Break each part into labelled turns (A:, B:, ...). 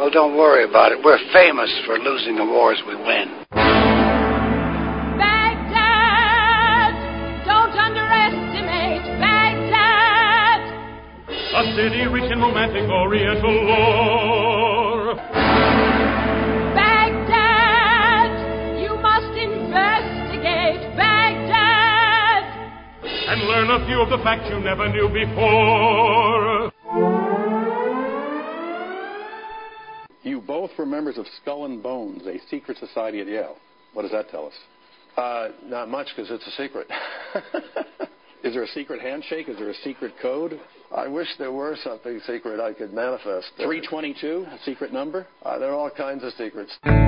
A: Well, don't worry about it. We're famous for losing the wars we win.
B: Baghdad! Don't underestimate Baghdad!
C: A city rich in romantic Oriental lore.
B: Baghdad! You must investigate Baghdad!
C: And learn a few of the facts you never knew before.
D: You both were members of Skull and Bones, a secret society at Yale. What does that tell us?
E: Not much, because it's a secret.
D: Is there a secret handshake? Is there a secret code?
E: I wish there were something secret I could manifest.
D: 322, a secret number?
E: There are all kinds of secrets.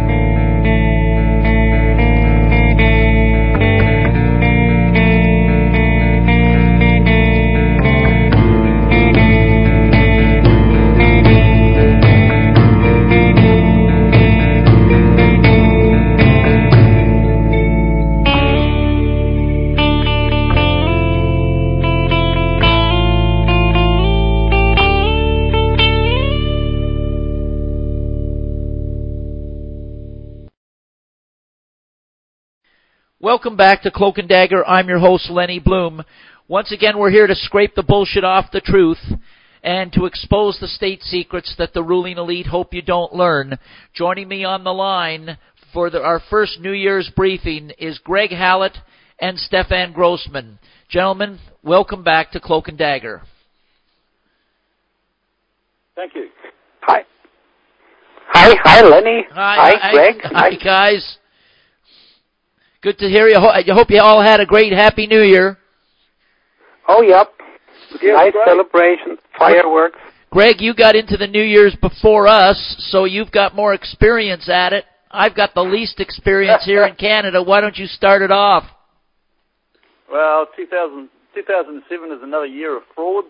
F: Welcome back to Cloak and Dagger. I'm your host, Lenny Bloom. Once again, we're here to scrape the bullshit off the truth and to expose the state secrets that the ruling elite hope you don't learn. Joining me on the line for our first New Year's briefing is Greg Hallett and Stefan Grossman. Gentlemen, welcome back to Cloak and Dagger.
G: Thank you.
H: Hi. Hi, Lenny.
F: Hi,
H: Greg.
F: Hi, guys. Good to hear you. I hope you all had a great, happy New Year.
H: Oh, yep. Nice
G: great.
H: celebrations, fireworks.
F: Greg, you got into the New Year's before us, so you've got more experience at it. I've got the least experience here in Canada. Why don't you start it off?
G: Well, 2007 is another year of frauds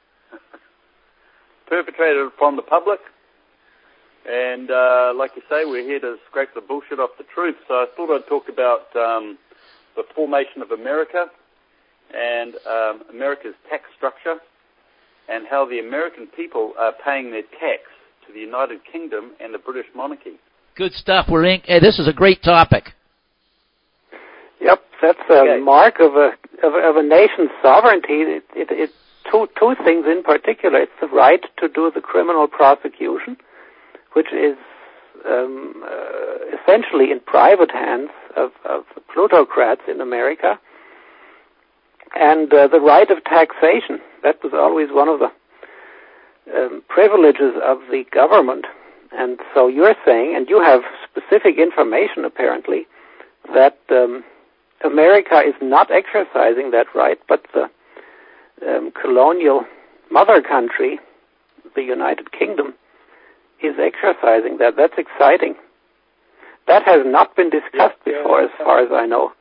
G: perpetrated upon the public. And like you say, we're here to scrape the bullshit off the truth. So I thought I'd talk about the formation of America and America's tax structure and how the American people are paying their tax to the United Kingdom and the British monarchy.
F: Good stuff. This is a great topic.
H: Yep, that's a mark of a nation's sovereignty. It two things in particular. It's the right to do the criminal prosecution, which is essentially in private hands of plutocrats in America, and the right of taxation. That was always one of the privileges of the government. And so you're saying, and you have specific information apparently, that America is not exercising that right, but the colonial mother country, the United Kingdom, is exercising that. That's exciting. That has not been discussed before, as far as I know.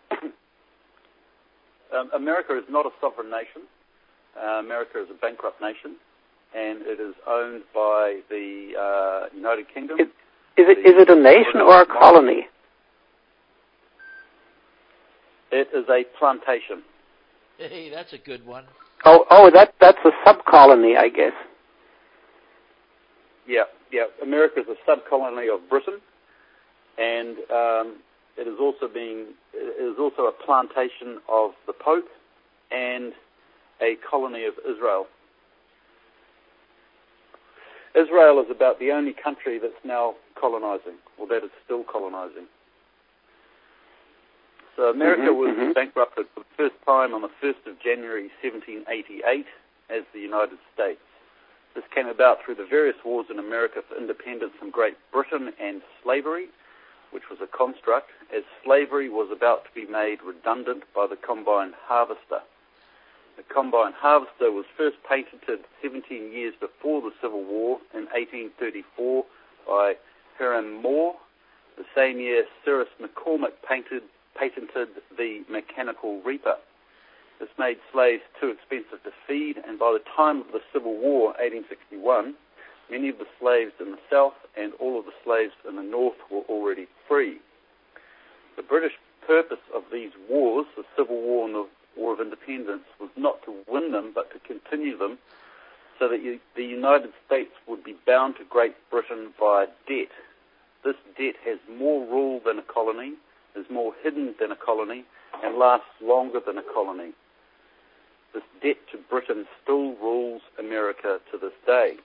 G: America is not a sovereign nation. America is a bankrupt nation, and it is owned by the United Kingdom.
H: Is it a nation or a colony?
G: It is a plantation.
F: Hey, that's a good one.
H: Oh, that's a sub-colony, I guess.
G: Yeah. America is a sub-colony of Britain, and it is also a plantation of the Pope and a colony of Israel. Israel is about the only country that's now colonizing, or that is still colonizing. So America was bankrupted for the first time on the 1st of January 1788 as the United States. This came about through the various wars in America for independence from Great Britain and slavery, which was a construct, as slavery was about to be made redundant by the combine harvester. The combine harvester was first patented 17 years before the Civil War in 1834 by Hiram Moore. The same year, Cyrus McCormick patented the mechanical reaper. This made slaves too expensive to feed, and by the time of the Civil War, 1861, many of the slaves in the South and all of the slaves in the North were already free. The British purpose of these wars, the Civil War and the War of Independence, was not to win them, but to continue them so that the United States would be bound to Great Britain via debt. This debt has more rule than a colony, is more hidden than a colony, and lasts longer than a colony. This debt to Britain still rules America to this day.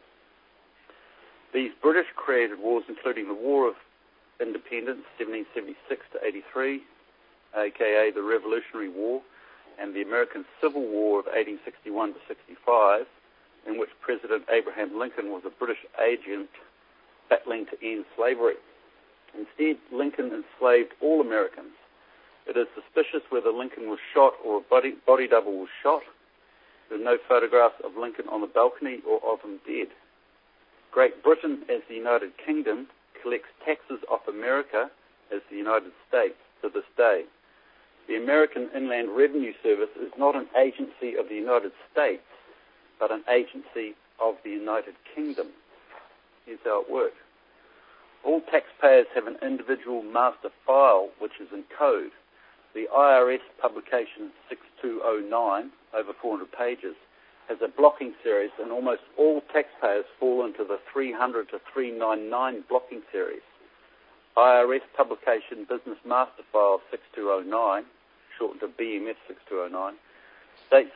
G: These British-created wars, including the War of Independence, 1776 to 83, aka the Revolutionary War, and the American Civil War of 1861 to 65, in which President Abraham Lincoln was a British agent battling to end slavery. Instead, Lincoln enslaved all Americans. It is suspicious whether Lincoln was shot or a body double was shot. There are no photographs of Lincoln on the balcony or of him dead. Great Britain, as the United Kingdom, collects taxes off America as the United States to this day. The American Inland Revenue Service is not an agency of the United States, but an agency of the United Kingdom. Here's how it works. All taxpayers have an individual master file, which is in code. The IRS publication 6209, over 400 pages, has a blocking series, and almost all taxpayers fall into the 300 to 399 blocking series. IRS publication Business Master File 6209, shortened to BMF 6209, states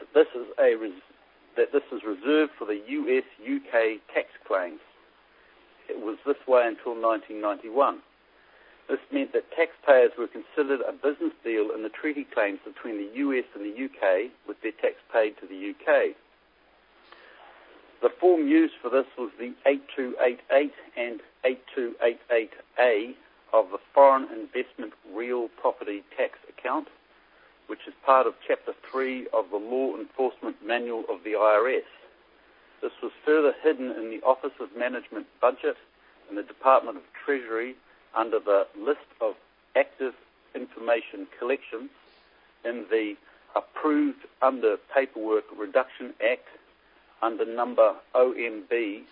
G: that this is reserved for the US-UK tax claims. It was this way until 1991. This meant that taxpayers were considered a business deal in the treaty claims between the US and the UK, with their tax paid to the UK. The form used for this was the 8288 and 8288A of the Foreign Investment Real Property Tax Account, which is part of Chapter 3 of the Law Enforcement Manual of the IRS. This was further hidden in the Office of Management Budget in the Department of Treasury under the list of active information collections in the Approved Under Paperwork Reduction Act under number OMB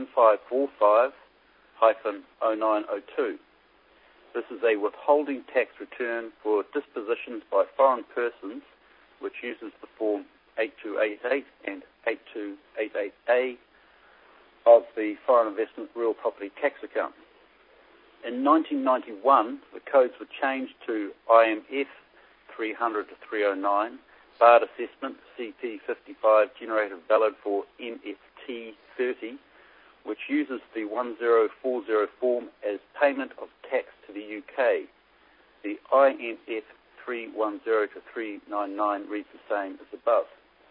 G: 1545-0902. This is a withholding tax return for dispositions by foreign persons, which uses the form 8288 and 8288A of the Foreign Investment Real Property Tax Account. In 1991, the codes were changed to IMF 300 to 309, Bard Assessment CP 55, generated valid for MFT 30, which uses the 1040 form as payment of tax to the UK. The IMF 310 to 399 reads the same as above.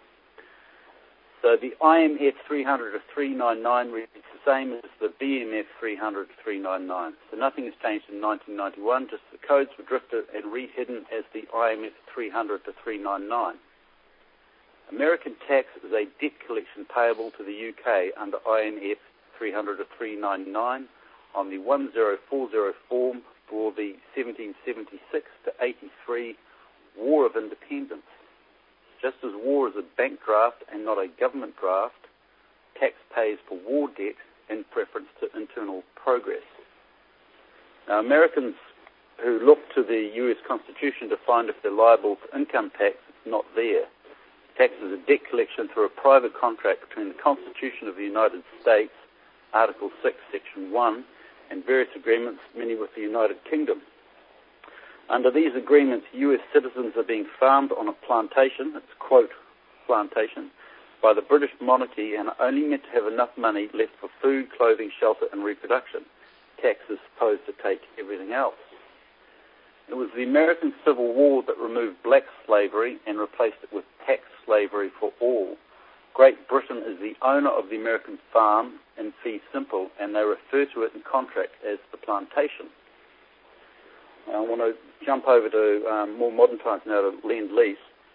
G: So the IMF 300 to 399 reads the same as the BMF 300 to 399. So nothing has changed in 1991, just the codes were drifted and rehidden as the IMF 300 to 399. American tax is a debt collection payable to the UK under IMF 300 to 399 on the 1040 form for the 1776 to 83 War of Independence. Just as war is a bank draft and not a government draft, tax pays for war debt in preference to internal progress. Now, Americans who look to the US Constitution to find if they're liable for income tax, it's not there. Tax is a debt collection through a private contract between the Constitution of the United States, Article 6, Section 1, and various agreements, many with the United Kingdom. Under these agreements, US citizens are being farmed on a plantation, it's quote, plantation, by the British monarchy and are only meant to have enough money left for food, clothing, shelter, and reproduction. Tax is supposed to take everything else. It was the American Civil War that removed black slavery and replaced it with tax slavery for all. Great Britain is the owner of the American farm in fee simple, and they refer to it in contract as the plantation. I want to jump over to more modern times now to Lend-Lease.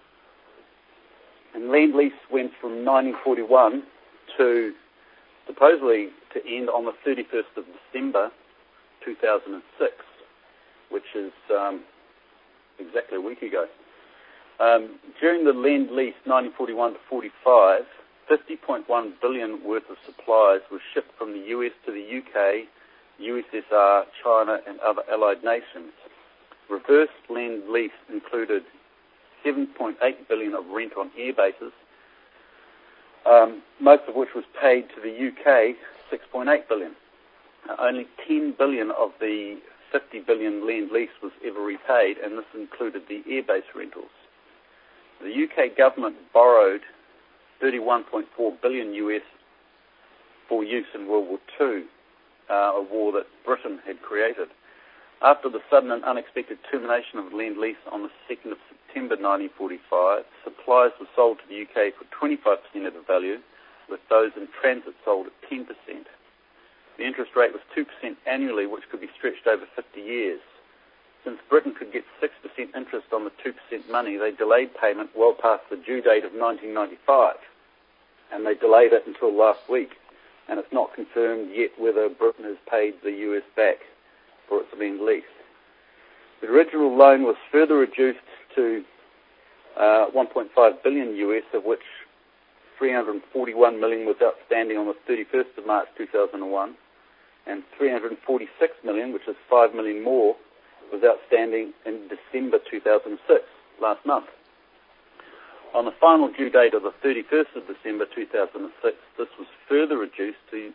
G: And Lend-Lease went from 1941 to supposedly to end on the 31st of December 2006, which is exactly a week ago. During the Lend-Lease 1941 to 45, $50.1 billion worth of supplies were shipped from the US to the UK, USSR, China, and other allied nations. Reverse Lend-Lease included $7.8 billion of rent on air bases, most of which was paid to the UK, 6.8 billion. Only 10 billion of the 50 billion Lend-Lease was ever repaid, and this included the airbase rentals. The UK government borrowed 31.4 billion US for use in World War II, a war that Britain had created. After the sudden and unexpected termination of Lend-Lease on the 2nd of September 1945, supplies were sold to the UK for 25% of the value, with those in transit sold at 10%. The interest rate was 2% annually, which could be stretched over 50 years. Since Britain could get 6% interest on the 2% money, they delayed payment well past the due date of 1995, and they delayed it until last week. And it's not confirmed yet whether Britain has paid the US back for its Lend-Lease. The original loan was further reduced to 1.5 billion US, of which 341 million was outstanding on the 31st of March 2001, and 346 million, which is 5 million more, was outstanding in December 2006, last month. On the final due date of the 31st of December 2006, this was further reduced to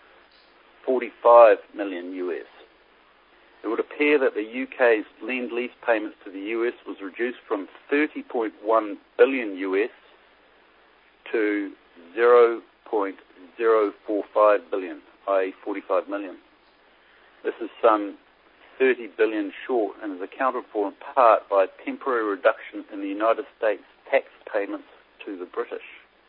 G: 45 million US. It would appear that the UK's Lend-Lease payments to the US was reduced from 30.1 billion US to 0.045 billion, i.e. 45 million. This is some 30 billion short and is accounted for in part by a temporary reduction in the United States tax payments to the British.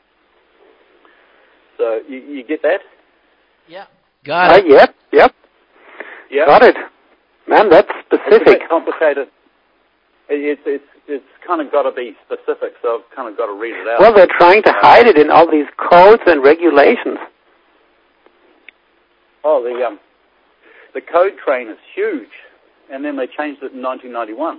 G: So you get that?
F: Yeah. Got it.
H: Yep.
G: Yeah.
H: Got it. Man, that's specific.
G: It's a bit complicated. It's kind of got to be specific, so I've kind of got to read it out.
H: Well, they're trying to hide it in all these codes and regulations.
G: Oh, the code train is huge, and then they changed it in 1991.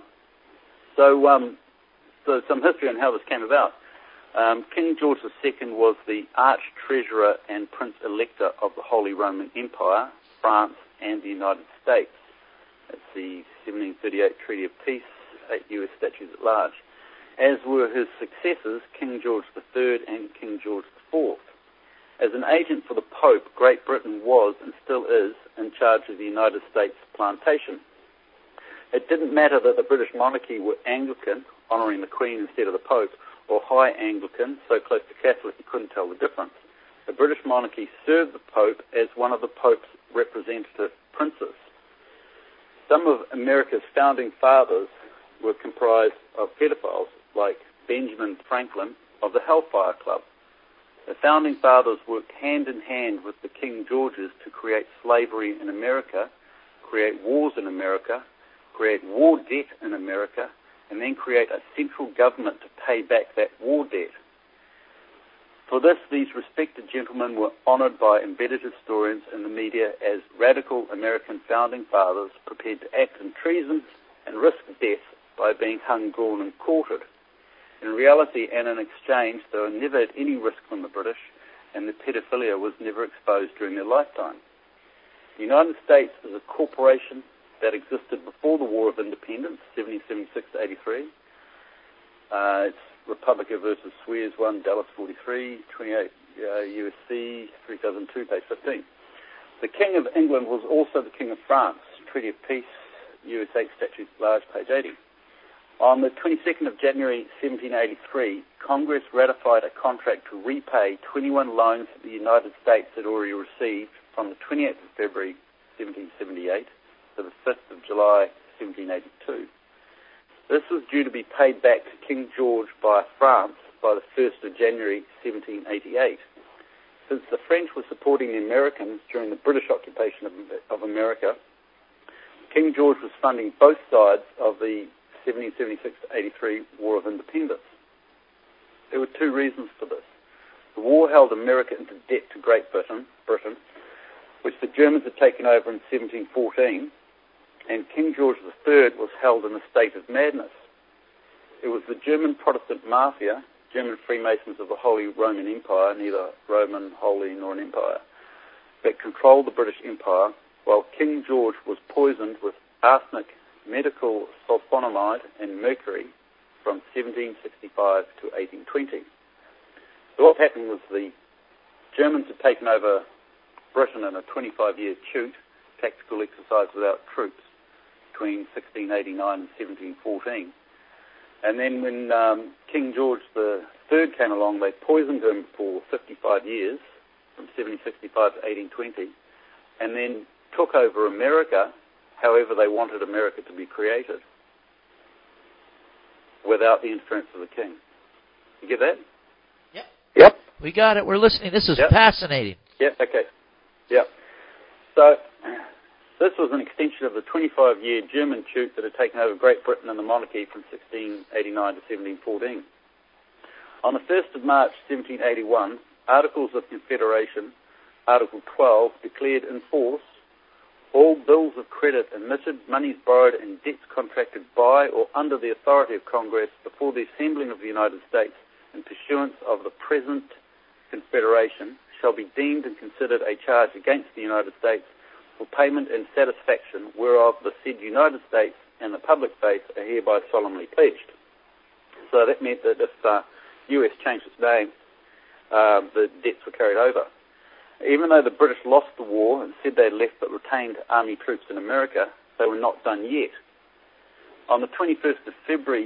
G: So some history on how this came about. King George II was the Arch-Treasurer and Prince-Elector of the Holy Roman Empire, France, and the United States. It's the 1738 Treaty of Peace, 8 U.S. statutes at large, as were his successors, King George III and King George IV. As an agent for the Pope, Great Britain was, and still is, in charge of the United States plantation. It didn't matter that the British monarchy were Anglican, honouring the Queen instead of the Pope, or High Anglican, so close to Catholic you couldn't tell the difference. The British monarchy served the Pope as one of the Pope's representative princes. Some of America's founding fathers were comprised of pedophiles, like Benjamin Franklin of the Hellfire Club. The founding fathers worked hand in hand with the King Georges to create slavery in America, create wars in America, create war debt in America, and then create a central government to pay back that war debt. For this, these respected gentlemen were honoured by embedded historians and the media as radical American founding fathers prepared to act in treason and risk death by being hung, drawn and quartered. In reality and in exchange, they were never at any risk from the British, and the pedophilia was never exposed during their lifetime. The United States is a corporation that existed before the War of Independence, 1776 to 83. It's Republica versus Swears 1, Dallas 43, 28 USC 3002, page 15. The King of England was also the King of France, Treaty of Peace, US 8 Statutes Large, page 80. On the 22nd of January 1783, Congress ratified a contract to repay 21 loans that the United States had already received from the 28th of February 1778 to the 5th of July 1782. This was due to be paid back to King George by France by the 1st of January 1788. Since the French were supporting the Americans during the British occupation of America, King George was funding both sides of the 1776 to 83 War of Independence. There were two reasons for this. The war held America into debt to Great Britain, which the Germans had taken over in 1714, and King George III was held in a state of madness. It was the German Protestant mafia, German Freemasons of the Holy Roman Empire, neither Roman, Holy, nor an empire, that controlled the British Empire, while King George was poisoned with arsenic, medical sulfonamide, and mercury from 1765 to 1820. So what happened was the Germans had taken over Britain in a 25-year chute, tactical exercise without troops, between 1689 and 1714. And then when King George III came along, they poisoned him for 55 years, from 1765 to 1820, and then took over America however they wanted America to be created, without the interference of the king. You get that?
H: Yep.
F: We got it. We're listening. This is
G: Yep.
F: fascinating.
G: Yeah, okay. Yeah. So this was an extension of the 25-year German chute that had taken over Great Britain and the monarchy from 1689 to 1714. On the 1st of March 1781, Articles of Confederation, Article 12, declared in force all bills of credit emitted, monies borrowed, and debts contracted by or under the authority of Congress before the Assembly of the United States in pursuance of the present Confederation shall be deemed and considered a charge against the United States for payment and satisfaction whereof the said United States and the public faith are hereby solemnly pledged. So that meant that if US changed its name, the debts were carried over. Even though the British lost the war and said they had left but retained army troops in America, they were not done yet. On the 21st of February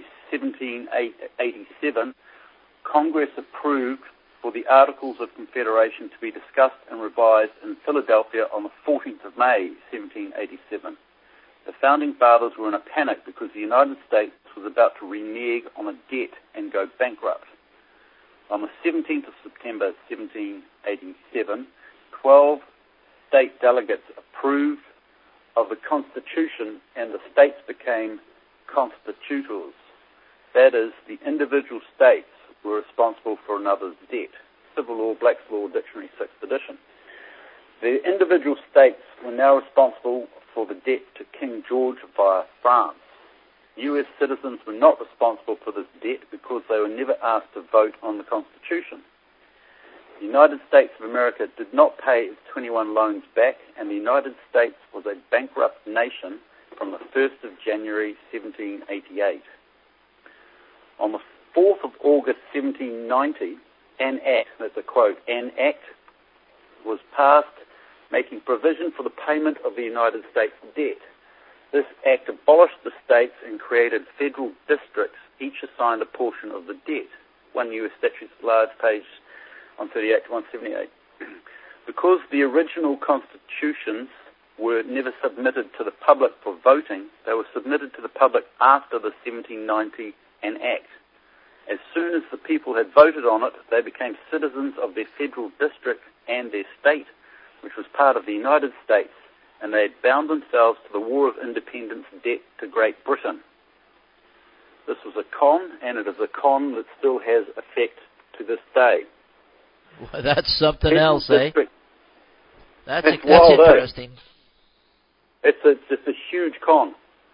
G: 1787, Congress approved for the Articles of Confederation to be discussed and revised in Philadelphia on the 14th of May 1787. The Founding Fathers were in a panic because the United States was about to renege on a debt and go bankrupt. On the 17th of September 1787, 12 state delegates approved of the Constitution and the states became constitutors. That is, the individual states were responsible for another's debt. Civil Law, Black's Law Dictionary, 6th edition. The individual states were now responsible for the debt to King George via France. US citizens were not responsible for this debt because they were never asked to vote on the Constitution. The United States of America did not pay its 21 loans back, and the United States was a bankrupt nation from the 1st of January 1788. On the 4th of August 1790, an act, that's a quote, an act was passed making provision for the payment of the United States debt. This act abolished the states and created federal districts, each assigned a portion of the debt. 1 U.S. Statutes at Large, page 138 to 178. Because the original constitutions were never submitted to the public for voting, they were submitted to the public after the 1790 Act. As soon as the people had voted on it, they became citizens of their federal district and their state, which was part of the United States, and they had bound themselves to the War of Independence debt to Great Britain. This was a con, and it is a con that still has effect to this day.
F: Well, that's something else, eh? That's
G: wild,
F: interesting.
G: It's a huge con.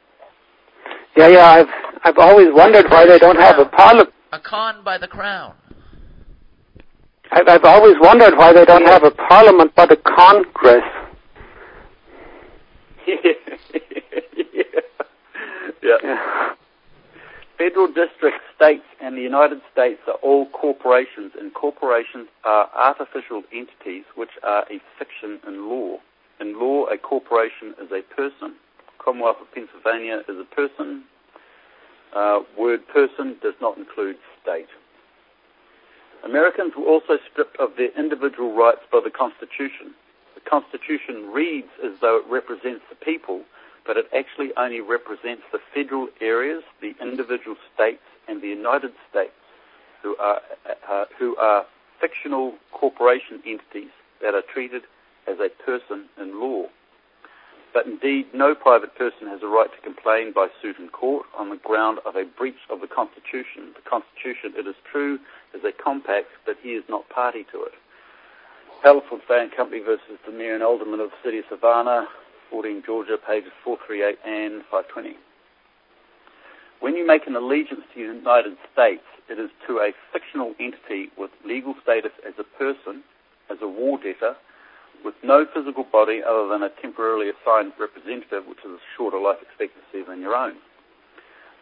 H: Yeah. I've always wondered why they don't have a parliament.
F: A con by the crown.
H: I've always wondered why they don't have a parliament but a Congress.
G: Yeah. Federal districts, states, and the United States are all corporations, and corporations are artificial entities which are a fiction in law. In law, a corporation is a person. Commonwealth of Pennsylvania is a person. Word person does not include state. Americans were also stripped of their individual rights by the Constitution. The Constitution reads as though it represents the people, but it actually only represents the federal areas, the individual states, and the United States, who are fictional corporation entities that are treated as a person in law. But indeed, no private person has a right to complain by suit in court on the ground of a breach of the Constitution. The Constitution, it is true, is a compact, but he is not party to it. Halliford Fan Company versus the Mayor and Alderman of the City of Savannah, 14 Georgia, pages 438 and 520. When you make an allegiance to the United States, it is to a fictional entity with legal status as a person, as a war debtor, with no physical body other than a temporarily assigned representative, which is a shorter life expectancy than your own.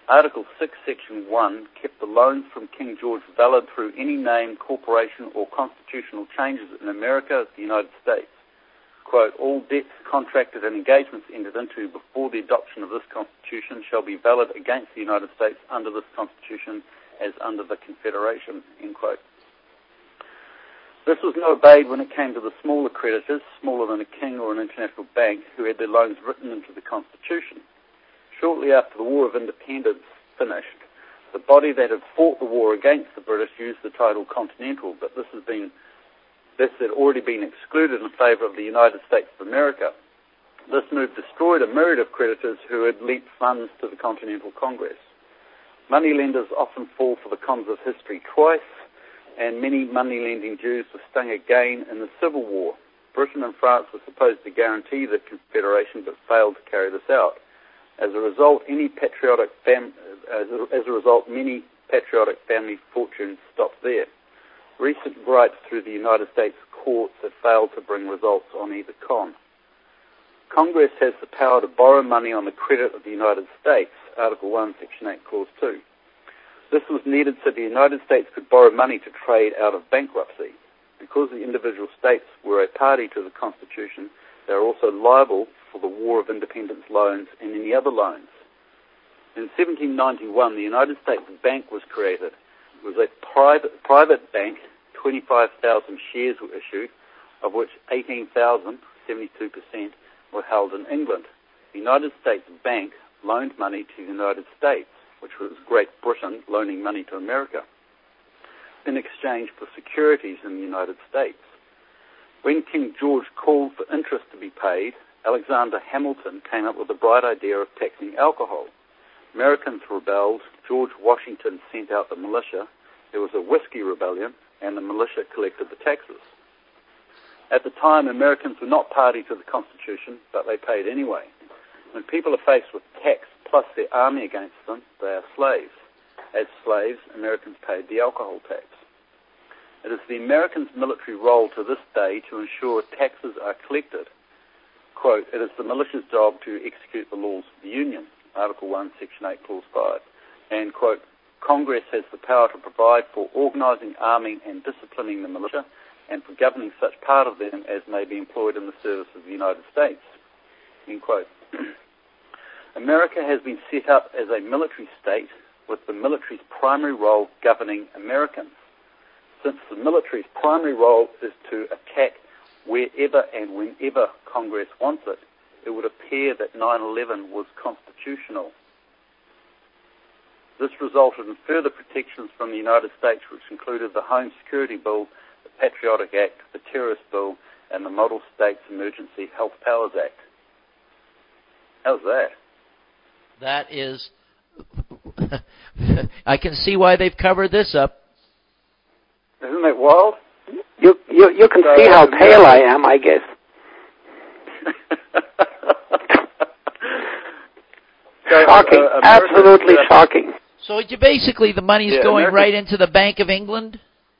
G: Article 6, Section 1 kept the loans from King George valid through any name, corporation, or constitutional changes in America, the United States. Quote, all debts contracted and engagements entered into before the adoption of this Constitution shall be valid against the United States under this Constitution as under the Confederation, end quote. This was not obeyed when it came to the smaller creditors, smaller than a king or an international bank, who had their loans written into the Constitution. Shortly after the War of Independence finished, the body that had fought the war against the British used the title Continental, but this had already been excluded in favour of the United States of America. This move destroyed a myriad of creditors who had lent funds to the Continental Congress. Moneylenders often fall for the cons of history twice, and many money-lending Jews were stung again in the Civil War. Britain and France were supposed to guarantee the Confederation, but failed to carry this out. As a result, many patriotic family fortunes stopped there. Recent gripes through the United States courts have failed to bring results on either con. Congress has the power to borrow money on the credit of the United States, Article 1, Section 8, Clause 2. This was needed so the United States could borrow money to trade out of bankruptcy. Because the individual states were a party to the Constitution, they are also liable for the War of Independence loans and any other loans. In 1791, the United States Bank was created. It was a private bank. 25,000 shares were issued, of which 18,000, 72%, were held in England. The United States Bank loaned money to the United States, which was Great Britain loaning money to America, in exchange for securities in the United States. When King George called for interest to be paid, Alexander Hamilton came up with the bright idea of taxing alcohol. Americans rebelled, George Washington sent out the militia, there was a whiskey rebellion, and the militia collected the taxes. At the time, Americans were not party to the Constitution, but they paid anyway. When people are faced with tax plus their army against them, they are slaves. As slaves, Americans paid the alcohol tax. It is the Americans' military role to this day to ensure taxes are collected. Quote, it is the militia's job to execute the laws of the Union, Article 1, Section 8, Clause 5. And, quote, Congress has the power to provide for organising, arming and disciplining the militia and for governing such part of them as may be employed in the service of the United States, end quote. America has been set up as a military state with the military's primary role governing Americans. Since the military's primary role is to attack wherever and whenever Congress wants it, it would appear that 9/11 was constitutional. This resulted in further protections from the United States, which included the Home Security Bill, the Patriotic Act, the Terrorist Bill, and the Model States Emergency Health Powers Act. How's that?
F: That is... I can see why they've covered this up.
G: Isn't that wild?
H: You can see how pale I am, I guess. Shocking. Absolutely shocking.
F: So basically the money's going right into the Bank of England?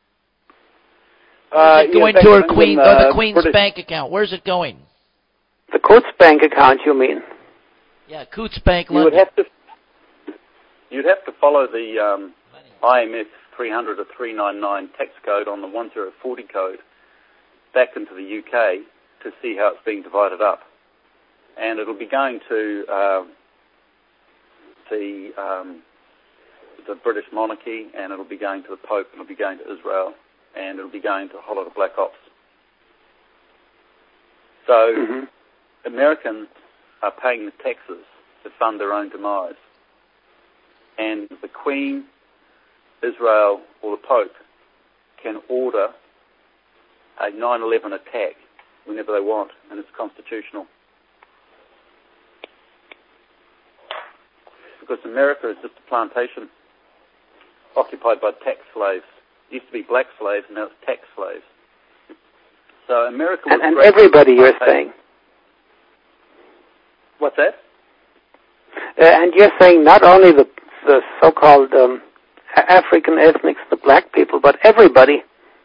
F: Going to her Queen, the Queen's British bank account. Where's it going?
H: The Coates Bank account, you mean?
F: Yeah, Coates Bank, London.
G: You'd have to follow the IMF 300 or 399 tax code on the 1040 code back into the UK to see how it's being divided up. And it'll be going to the British monarchy, and it'll be going to the Pope, and it'll be going to Israel, and it'll be going to a whole lot of black ops. So Americans are paying the taxes to fund their own demise. And the Queen, Israel, or the Pope can order a 9/11 attack whenever they want, and it's constitutional. Because America is just a plantation occupied by tax slaves. It used to be black slaves, and now it's tax slaves. So America was
H: and everybody, you're saying.
G: What's that?
H: And you're saying not only the so-called African ethnics, the black people, but everybody.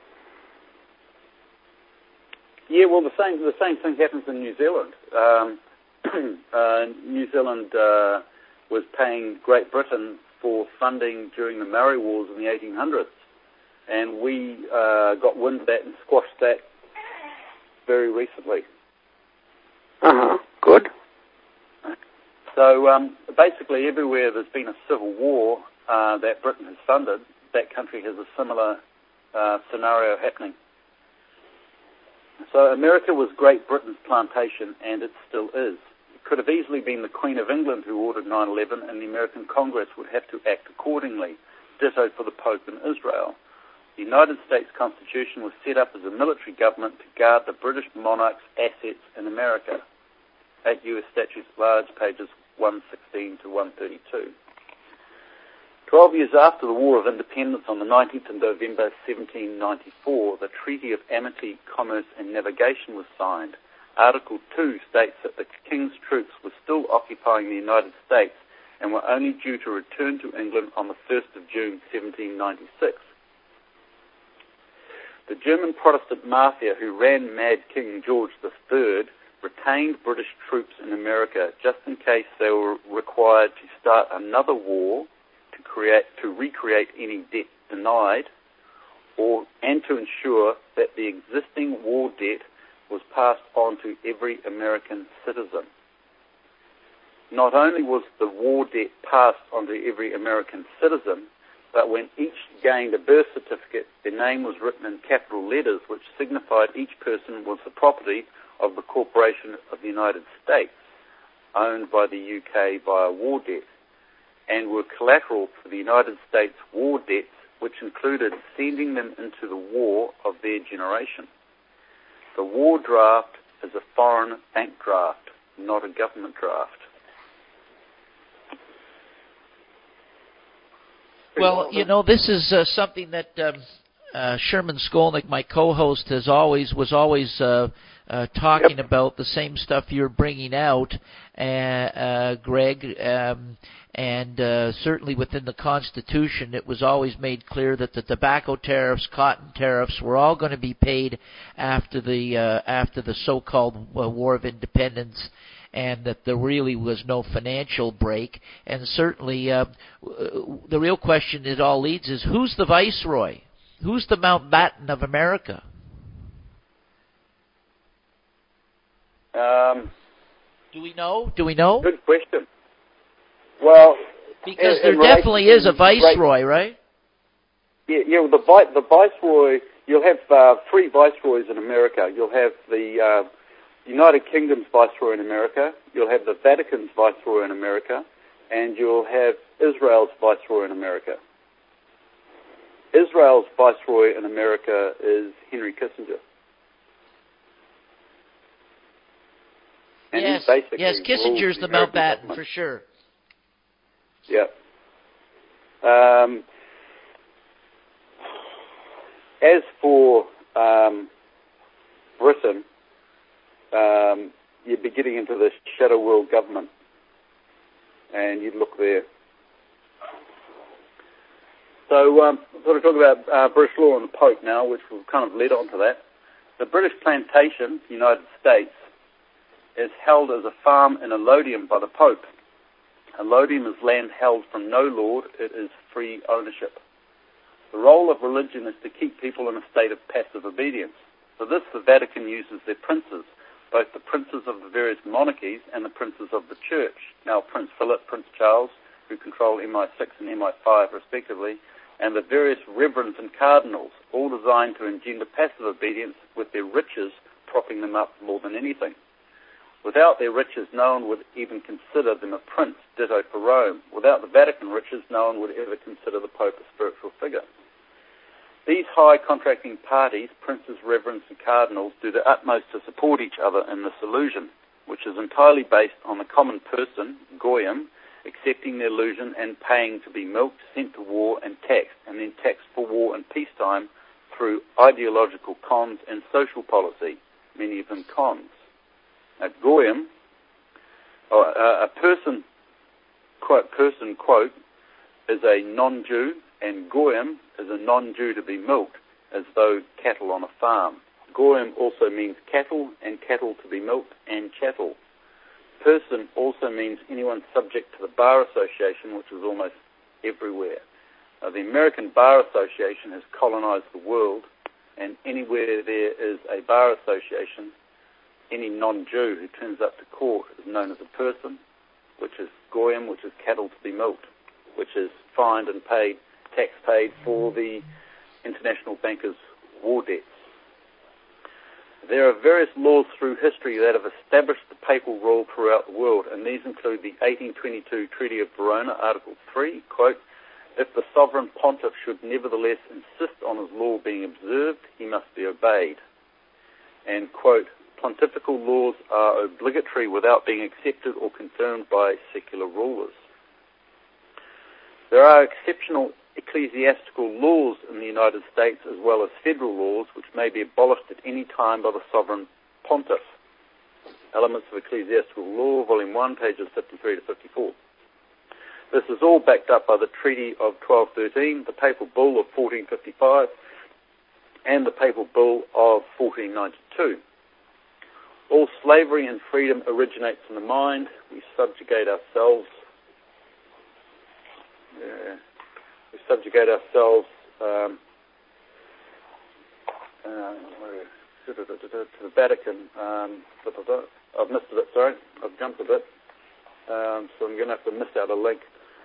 G: Yeah, well, the same thing happens in New Zealand. New Zealand was paying Great Britain for funding during the Maori Wars in the 1800s. And we got wind of that and squashed that very recently.
H: Good.
G: So basically everywhere there's been a civil war that Britain has funded, that country has a similar scenario happening. So America was Great Britain's plantation, and it still is. It could have easily been the Queen of England who ordered 9/11, and the American Congress would have to act accordingly. Ditto for the Pope in Israel. The United States Constitution was set up as a military government to guard the British monarch's assets in America. 8 U.S. Statutes at Large, pages 116 to 132. 12 years after the War of Independence, on the 19th of November 1794, the Treaty of Amity, Commerce and Navigation was signed. Article 2 states that the King's troops were still occupying the United States and were only due to return to England on the 1st of June 1796. The German Protestant mafia who ran Mad King George III retained British troops in America just in case they were required to start another war to recreate any debt denied, and to ensure that the existing war debt was passed on to every American citizen. Not only was the war debt passed on to every American citizen, but when each gained a birth certificate, their name was written in capital letters, which signified each person was the property of the Corporation of the United States, owned by the UK via war debt, and were collateral for the United States war debts, which included sending them into the war of their generation. The war draft is a foreign bank draft, not a government draft.
F: Well, you know, this is something that Sherman Skolnick, my co-host, was always talking about, the same stuff you're bringing out, Greg, and certainly within the Constitution it was always made clear that the tobacco tariffs, cotton tariffs were all going to be paid after the so-called War of Independence, and that there really was no financial break. And certainly the real question it all leads is, who's the Viceroy? Who's the Mountbatten of America? Do we know?
G: Good question. Well,
F: because there definitely is a Viceroy, right?
G: Yeah. The Viceroy. You'll have three Viceroys in America. You'll have the United Kingdom's Viceroy in America. You'll have the Vatican's Viceroy in America, and you'll have Israel's Viceroy in America. Israel's Viceroy in America is Henry Kissinger. And
F: yes, Kissinger's the Mountbatten for sure.
G: Yeah. As for Britain, you'd be getting into the shadow world government, and you'd look there. So I'm going to talk about British law and the Pope now, which will kind of lead on to that. The British plantation, United States, is held as a farm in allodium by the Pope. Allodium is land held from no lord. It is free ownership. The role of religion is to keep people in a state of passive obedience. For this, the Vatican uses their princes, both the princes of the various monarchies and the princes of the Church, now Prince Philip, Prince Charles, who control MI6 and MI5 respectively, and the various reverends and cardinals, all designed to engender passive obedience, with their riches propping them up more than anything. Without their riches, no one would even consider them a prince, ditto for Rome. Without the Vatican riches, no one would ever consider the Pope a spiritual figure. These high contracting parties, princes, reverends and cardinals, do their utmost to support each other in this illusion, which is entirely based on the common person, goyim, accepting the illusion and paying to be milked, sent to war and taxed, and then taxed for war and peacetime through ideological cons and social policy, many of them cons. At goyim, a person, quote, is a non-Jew, and goyim is a non-Jew to be milked, as though cattle on a farm. Goyim also means cattle, and cattle to be milked, and chattel. Person also means anyone subject to the Bar Association, which is almost everywhere. The American Bar Association has colonized the world, and anywhere there is a bar association, any non-Jew who turns up to court is known as a person, which is goyim, which is cattle to be milked, which is fined and paid, tax paid for the international bankers' war debts. There are various laws through history that have established the papal rule throughout the world, and these include the 1822 Treaty of Verona, Article 3, quote, "If the sovereign pontiff should nevertheless insist on his law being observed, he must be obeyed." And, quote, "Pontifical laws are obligatory without being accepted or confirmed by secular rulers." There are exceptional ecclesiastical laws in the United States as well as federal laws which may be abolished at any time by the sovereign pontiff. Elements of Ecclesiastical Law, Volume 1, pages 53 to 54. This is all backed up by the Treaty of 1213, the Papal Bull of 1455, and the Papal Bull of 1492. All slavery and freedom originates in the mind. We subjugate ourselves. To the Vatican. I've missed a bit, sorry. I've jumped a bit. So I'm going to have to miss out a link.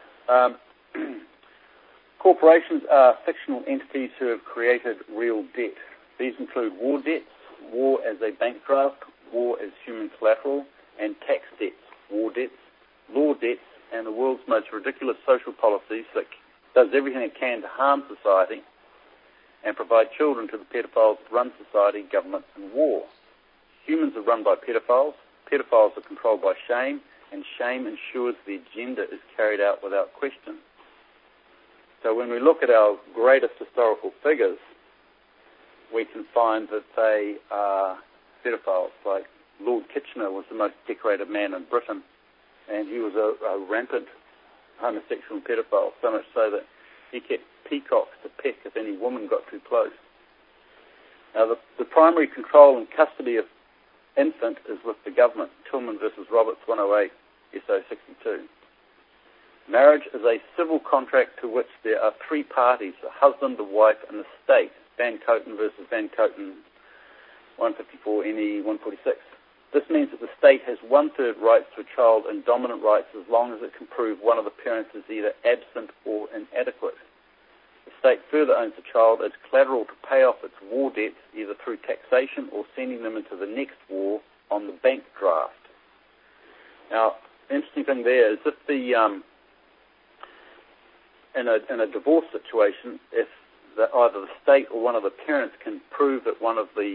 G: Corporations are fictional entities who have created real debt. These include war debts, war as a bank draft, war as human collateral, and tax debts, war debts, law debts, and the world's most ridiculous social policies that does everything it can to harm society and provide children to the pedophiles that run society, government, and war. Humans are run by pedophiles. Pedophiles are controlled by shame, and shame ensures the agenda is carried out without question. So when we look at our greatest historical figures, we can find that they are pedophiles. Like Lord Kitchener was the most decorated man in Britain, and he was a rampant homosexual pedophile, so much so that he kept peacocks to peck if any woman got too close. Now, the primary control and custody of infant is with the government, Tillman versus Roberts 108, SO 62. Marriage is a civil contract to which there are three parties, the husband, the wife, and the state. Van Coten versus Van Coten 154 NE 146. This means that the state has one-third rights to a child and dominant rights as long as it can prove one of the parents is either absent or inadequate. The state further owns the child as collateral to pay off its war debts either through taxation or sending them into the next war on the bank draft. Now, the interesting thing there is if in a divorce situation, if either the state or one of the parents can prove that one of the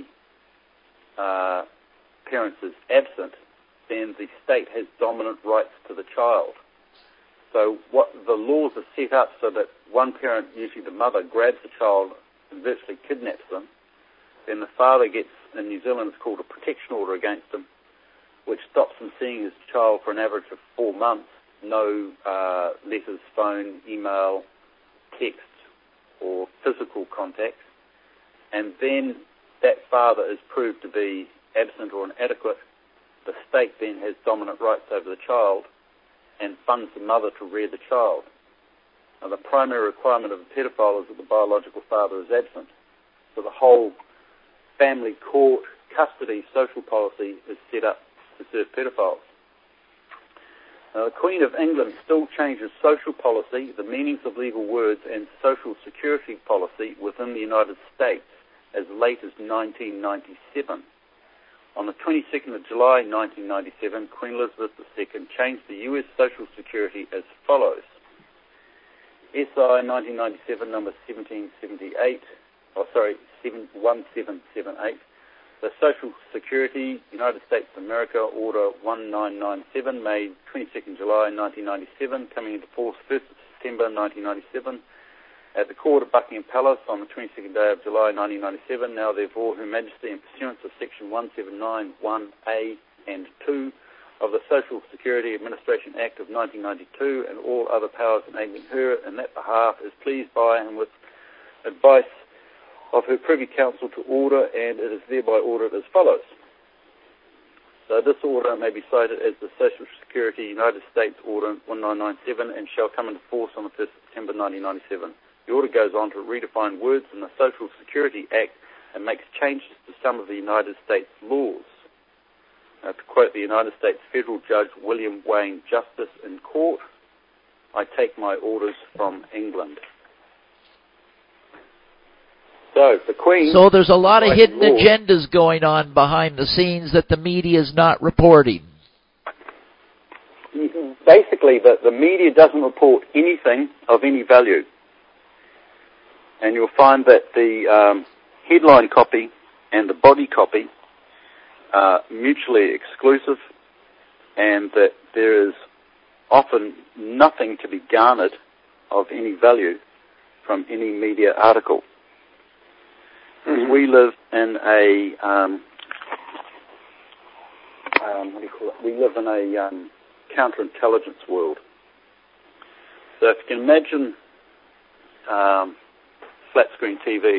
G: parents is absent, then the state has dominant rights to the child. So what the laws are set up so that one parent, usually the mother, grabs the child and virtually kidnaps them. Then the father gets, in New Zealand it's called a protection order against him, which stops him seeing his child for an average of 4 months. No letters, phone, email, text, or physical contact. And then that father is proved to be absent or inadequate. The state then has dominant rights over the child and funds the mother to rear the child. Now, the primary requirement of a pedophile is that the biological father is absent. So the whole family court, custody, social policy is set up to serve pedophiles. Now, the Queen of England still changes social policy, the meanings of legal words, and social security policy within the United States as late as 1997. On the 22nd of July 1997, Queen Elizabeth II changed the U.S. Social Security as follows. SI 1997 number 1778, 1778. The Social Security, United States of America, Order 1997, made 22nd July 1997, coming into force 1st of September 1997. At the Court of Buckingham Palace on the 22nd day of July 1997, now therefore Her Majesty, in pursuance of Section 179(1)(a) and 2 of the Social Security Administration Act of 1992 and all other powers enabling her in that behalf, is pleased by and with advice of her Privy Council to order, and it is thereby ordered as follows. So So this order may be cited as the Social Security United States Order 1997 and shall come into force on the 1st of September 1997. The order goes on to redefine words in the Social Security Act and makes changes to some of the United States laws. To quote the United States Federal Judge William Wayne Justice in court, I take my orders from England. So the Queen...
F: So there's a lot of hidden
G: laws,
F: agendas going on behind the scenes that the media is not reporting.
G: Basically, the media doesn't report anything of any value. And you'll find that the headline copy and the body copy are mutually exclusive, and that there is often nothing to be garnered of any value from any media article. Mm-hmm. We live in a we live in a counterintelligence world. So if you can imagine flat screen TV,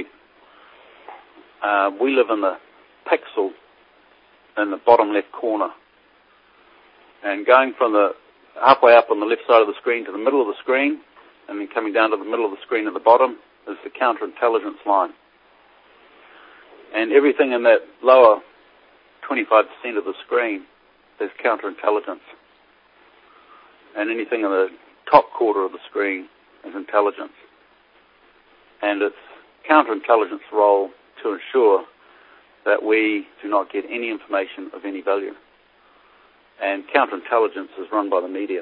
G: we live in the pixel in the bottom left corner, and going from the halfway up on the left side of the screen to the middle of the screen, and then coming down to the middle of the screen at the bottom is the counterintelligence line. And everything in that lower 25% of the screen is counterintelligence. And anything in the top quarter of the screen is intelligence. And it's counterintelligence role to ensure that we do not get any information of any value. And counterintelligence is run by the media.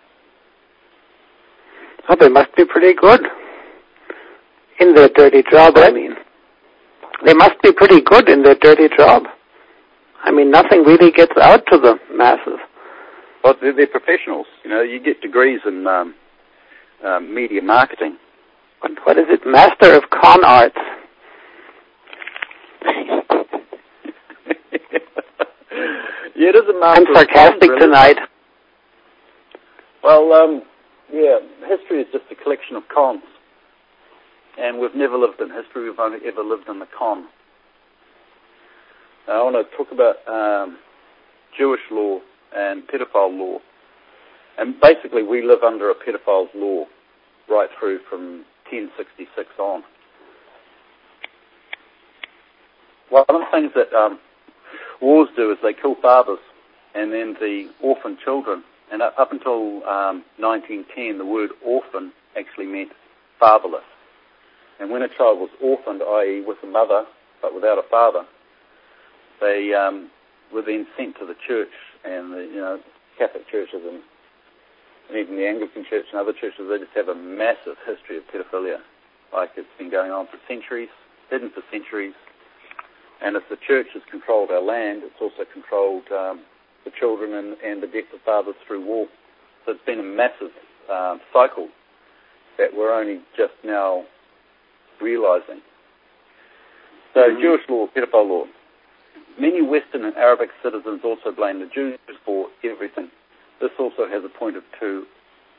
H: Oh, they must be pretty good in their dirty job, I mean. They must be pretty good in their dirty job. I mean, nothing really gets out to the masses.
G: Well, they're professionals. You know, you get degrees in media marketing.
H: What is it? Master of Con Arts.
G: Yeah, it is a master.
H: I'm sarcastic
G: of
H: tonight.
G: Well, yeah, history is just a collection of cons. And we've never lived in history, we've only ever lived in the con. Now, I want to talk about Jewish law and pedophile law. And basically, we live under a pedophile's law right through from 1066 on. One of the things that wars do is they kill fathers and then the orphan children. And up until 1910, the word orphan actually meant fatherless. And when a child was orphaned, i.e. with a mother but without a father, they were then sent to the church, and the Catholic churches and even the Anglican church and other churches, they just have a massive history of pedophilia. Like, it's been going on for centuries, hidden for centuries. And if the church has controlled our land, it's also controlled the children and the death of fathers through war. So it's been a massive cycle that we're only just now realizing. So Jewish law, pedophile law. Many Western and Arabic citizens also blame the Jews for everything. This also has a point or two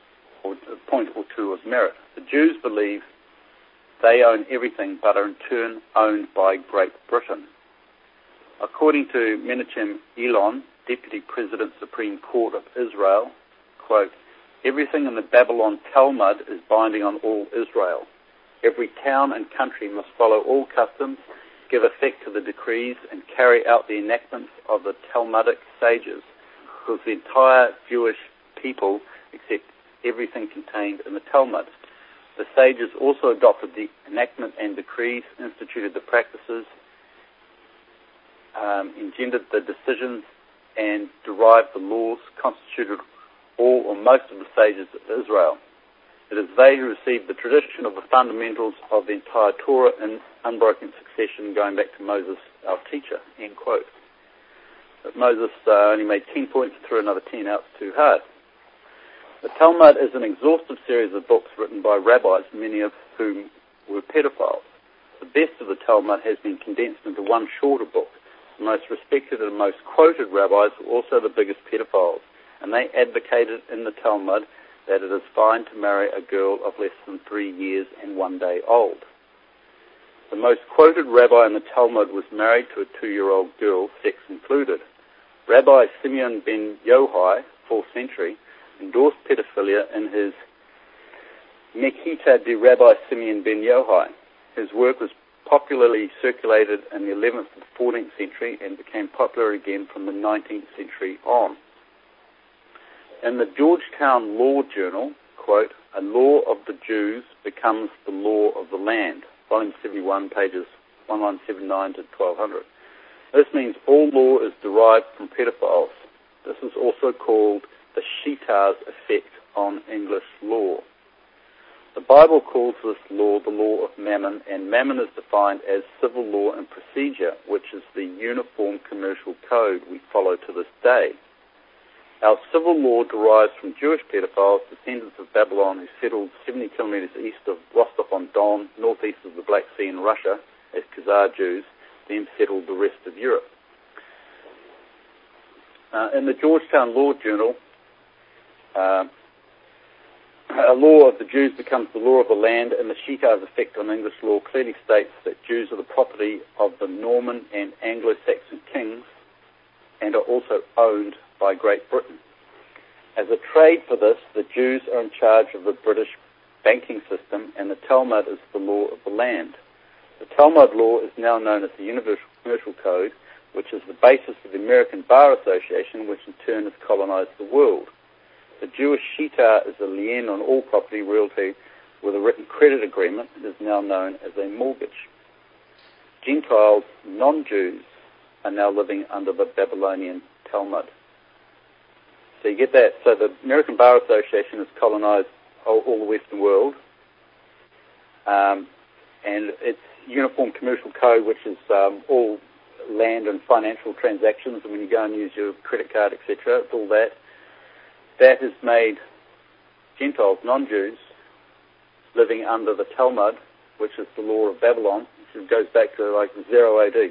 G: of merit. The Jews believe they own everything, but are in turn owned by Great Britain. According to Menachem Elon, Deputy President, Supreme Court of Israel, quote, everything in the Babylon Talmud is binding on all Israel. Every town and country must follow all customs, give effect to the decrees, and carry out the enactments of the Talmudic sages, because the entire Jewish people accept everything contained in the Talmud. The sages also adopted the enactment and decrees, instituted the practices, engendered the decisions, and derived the laws, constituted all or most of the sages of Israel. It is they who received the tradition of the fundamentals of the entire Torah in unbroken succession, going back to Moses, our teacher, end quote. But Moses only made 10 points and threw another 10 out too hard. The Talmud is an exhaustive series of books written by rabbis, many of whom were pedophiles. The best of the Talmud has been condensed into one shorter book. The most respected and most quoted rabbis were also the biggest pedophiles, and they advocated in the Talmud that it is fine to marry a girl of less than 3 years and 1 day old. The most quoted rabbi in the Talmud was married to a 2-year-old girl, sex included. Rabbi Simeon ben Yohai, 4th century, endorsed pedophilia in his Mechita de Rabbi Simeon ben Yohai. His work was popularly circulated in the 11th and 14th century and became popular again from the 19th century on. In the Georgetown Law Journal, quote, "A law of the Jews becomes the law of the land," volume 71, pages 1179 to 1200. This means all law is derived from pedophiles. This is also called the Shitar's effect on English law. The Bible calls this law the law of Mammon, and Mammon is defined as civil law and procedure, which is the uniform commercial code we follow to this day. Our civil law derives from Jewish pedophiles, descendants of Babylon, who settled 70 kilometers east of Rostov-on-Don, northeast of the Black Sea in Russia, as Khazar Jews, then settled the rest of Europe. In the Georgetown Law Journal, a law of the Jews becomes the law of the land, and the Shitar's effect on English law clearly states that Jews are the property of the Norman and Anglo-Saxon kings and are also owned by Great Britain. As a trade for this, the Jews are in charge of the British banking system, and the Talmud is the law of the land. The Talmud law is now known as the Universal Commercial Code, which is the basis of the American Bar Association, which in turn has colonized the world. The Jewish Shitar is a lien on all property realty with a written credit agreement. It is now known as a mortgage. Gentiles, non-Jews, are now living under the Babylonian Talmud. So you get that. So the American Bar Association has colonized all the Western world, and its Uniform Commercial Code, which is all land and financial transactions, and when you go and use your credit card, etc., it's all that. That has made Gentiles, non-Jews, living under the Talmud, which is the law of Babylon, which goes back to like 0 AD.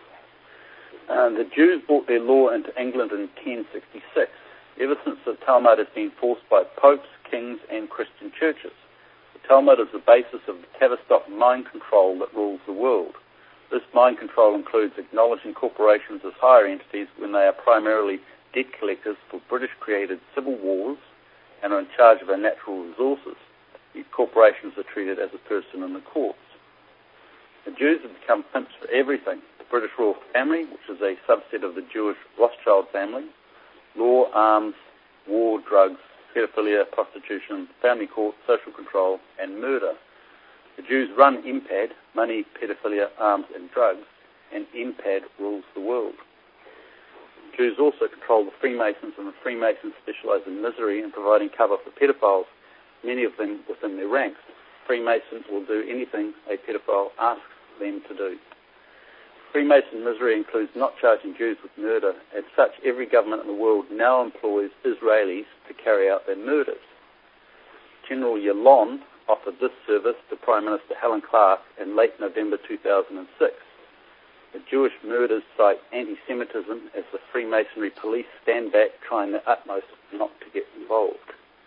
G: The Jews brought their law into England in 1066. Ever since the Talmud has been enforced by popes, kings, and Christian churches. The Talmud is the basis of the Tavistock mind control that rules the world. This mind control includes acknowledging corporations as higher entities when they are primarily debt collectors for British-created civil wars and are in charge of our natural resources. These corporations are treated as a person in the courts. The Jews have become pimps for everything. The British royal family, which is a subset of the Jewish Rothschild family, law, arms, war, drugs, pedophilia, prostitution, family court, social control, and murder. The Jews run MPAD, money, pedophilia, arms, and drugs, and MPAD rules the world. Jews also control the Freemasons, and the Freemasons specialize in misery and providing cover for pedophiles, many of them within their ranks. Freemasons will do anything a pedophile asks them to do. Freemason misery includes not charging Jews with murder. As such, every government in the world now employs Israelis to carry out their murders. General Yalon offered this service to Prime Minister Helen Clark in late November 2006. The Jewish murders cite anti-Semitism as the Freemasonry police stand back, trying their utmost not to get involved.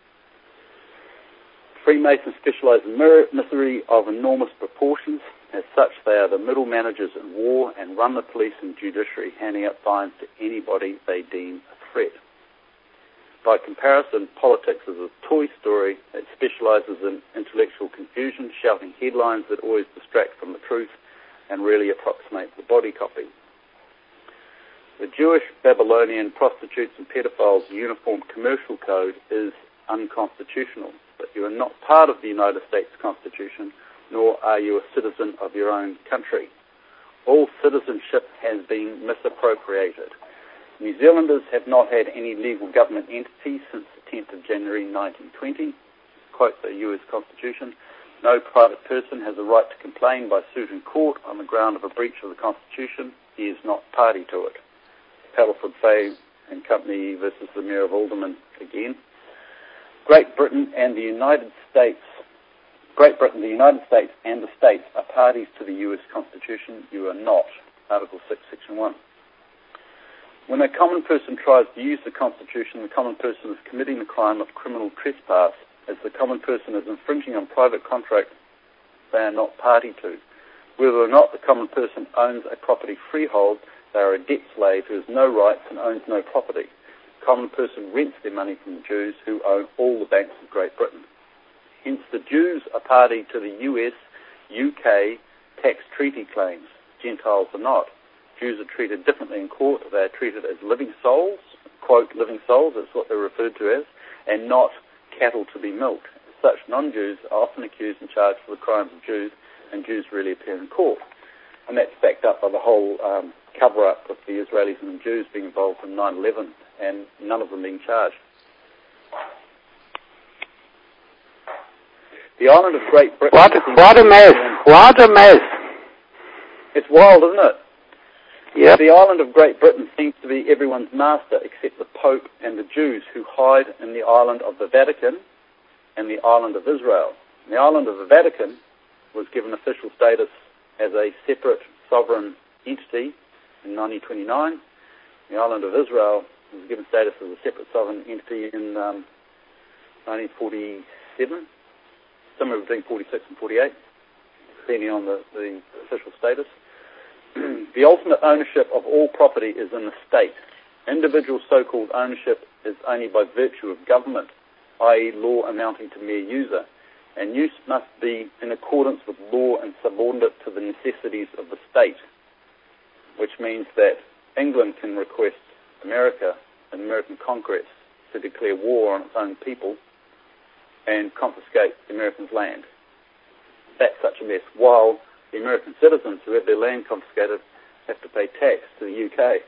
G: Freemasons specialize in misery of enormous proportions. As such, they are the middle managers in war and run the police and judiciary, handing out fines to anybody they deem a threat. By comparison, politics is a toy story that specializes in intellectual confusion, shouting headlines that always distract from the truth and really approximate the body copy. The Jewish, Babylonian, prostitutes and pedophiles Uniform Commercial Code is unconstitutional, but you are not part of the United States Constitution, nor are you a citizen of your own country. All citizenship has been misappropriated. New Zealanders have not had any legal government entity since the 10th of January 1920. Quote the US Constitution, no private person has a right to complain by suit in court on the ground of a breach of the Constitution. He is not party to it. Paddleford Fay and Company versus the Mayor of Alderman again. Great Britain, the United States, and the states are parties to the US Constitution. You are not. Article 6, Section 1. When a common person tries to use the Constitution, the common person is committing the crime of criminal trespass. As the common person is infringing on private contract they are not party to. Whether or not the common person owns a property freehold, they They are a debt slave who has no rights and owns no property. The common person rents their money from the Jews who own all the banks of Great Britain. Hence, the Jews are party to the US, UK tax treaty claims. Gentiles are not. Jews are treated differently in court. They are treated as living souls, quote, living souls, that's what they're referred to as, and not cattle to be milked. As such, non-Jews are often accused and charged for the crimes of Jews, and Jews rarely appear in court. And that's backed up by the whole cover-up with the Israelis and the Jews being involved in 9/11, and none of them being charged. The island of Great Britain...
H: What a mess! What a mess!
G: It's wild, isn't it?
H: Yep.
G: The island of Great Britain seems to be everyone's master except the Pope and the Jews who hide in the island of the Vatican and the island of Israel. And the island of the Vatican was given official status as a separate sovereign entity in 1929. The island of Israel was given status as a separate sovereign entity in 1947, somewhere between 46 and 48, depending on the official status. The ultimate ownership of all property is in the state. Individual so-called ownership is only by virtue of government, i.e. law amounting to mere user, and use must be in accordance with law and subordinate to the necessities of the state, which means that England can request America and American Congress to declare war on its own people and confiscate the Americans' land. That's such a mess, while the American citizens who have their land confiscated have to pay tax to the UK.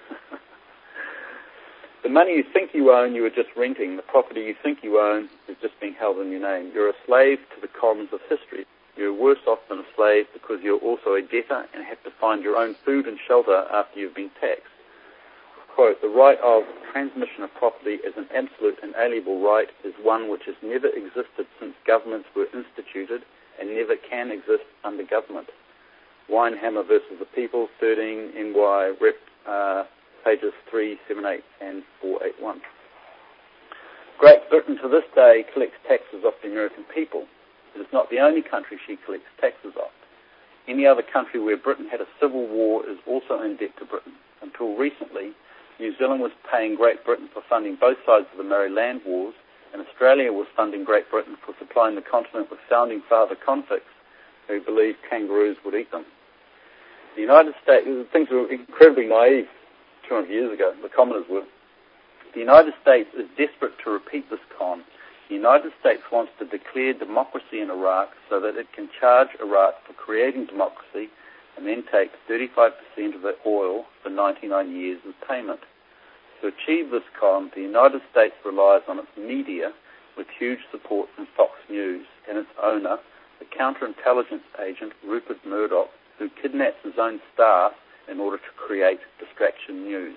G: The money you think you own, you are just renting. The property you think you own is just being held in your name. You're a slave to the cons of history. You're worse off than a slave because you're also a debtor and have to find your own food and shelter after you've been taxed. Quote, the right of transmission of property as an absolute and inalienable right is one which has never existed since governments were instituted and never can exist under government. Weinhammer versus the People, 13 NY Rep, pages 378 and 481. Great Britain to this day collects taxes off the American people. It is not the only country she collects taxes off. Any other country where Britain had a civil war is also in debt to Britain. Until recently, New Zealand was paying Great Britain for funding both sides of the Maori land wars, and Australia was funding Great Britain for supplying the continent with founding father convicts who believed kangaroos would eat them. The United States, things were incredibly naive 200 years ago, the commoners were. The United States is desperate to repeat this con. The United States wants to declare democracy in Iraq so that it can charge Iraq for creating democracy and then take 35% of the oil for 99 years as payment. To achieve this con, the United States relies on its media with huge support from Fox News and its owner, the counterintelligence agent Rupert Murdoch, who kidnaps his own staff in order to create distraction news.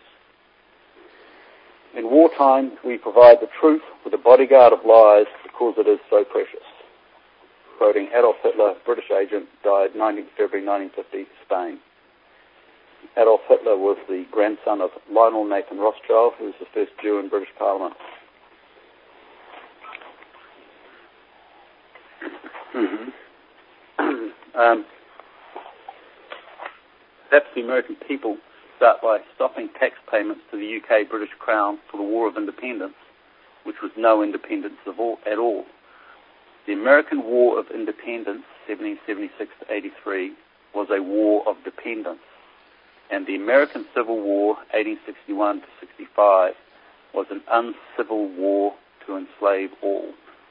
G: In wartime, we provide the truth with a bodyguard of lies because it is so precious. Quoting Adolf Hitler, British agent, died 19 February 1950, Spain. Adolf Hitler was the grandson of Lionel Nathan Rothschild, who was the first Jew in British Parliament. Perhaps the American people start by stopping tax payments to the UK British Crown for the War of Independence, which was no independence at all. The American War of Independence, 1776 to 83, was a war of dependence. And the American Civil War, 1861 to 65, was an uncivil war to enslave all.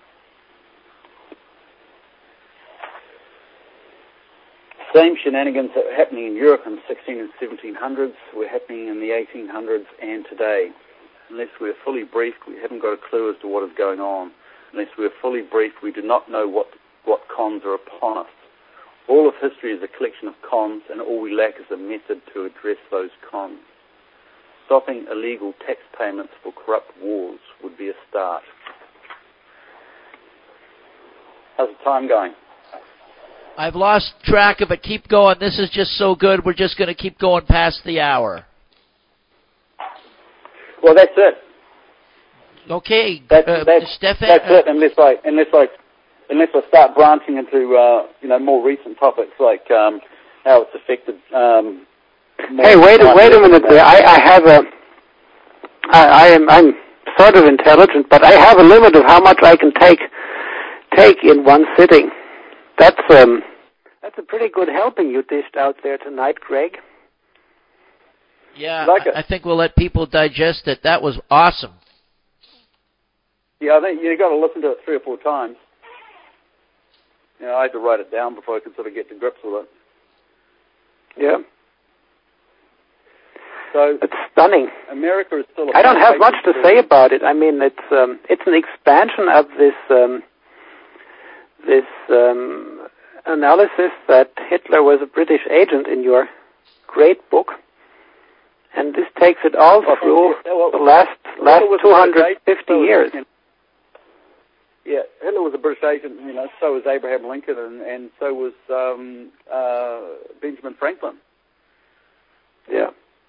G: Same shenanigans that were happening in Europe in the 16 and 1700s were happening in the 1800s and today. Unless we're fully briefed, we haven't got a clue as to what is going on. Unless we're fully briefed, we do not know what cons are upon us. All of history is a collection of cons, and all we lack is a method to address those cons. Stopping illegal tax payments for corrupt wars would be a start. How's the time going?
F: I've lost track of it. Keep going. This is just so good. We're just going to keep going past the hour.
G: Well, that's it.
F: Okay,
G: Stefan. That's it. Unless I start branching into more recent topics like how it's affected
H: Hey, wait a minute there. I'm sort of intelligent, but I have a limit of how much I can take in one sitting. That's a pretty good helping you dished out there tonight, Greg.
F: Yeah, I think we'll let people digest it. That was awesome.
G: Yeah, I think you've got to listen to it 3 or 4 times. You know, I had to write it down before I could sort of get to grips with it.
H: Yeah.
G: So
H: it's stunning.
G: America is still.
H: I don't have much to say about it. I mean, it's an expansion of this analysis that Hitler was a British agent in your great book, and this takes it all through the last 250 years.
G: Yeah, Hitler was a British agent. You know, so was Abraham Lincoln, and so was Benjamin Franklin.
H: Yeah.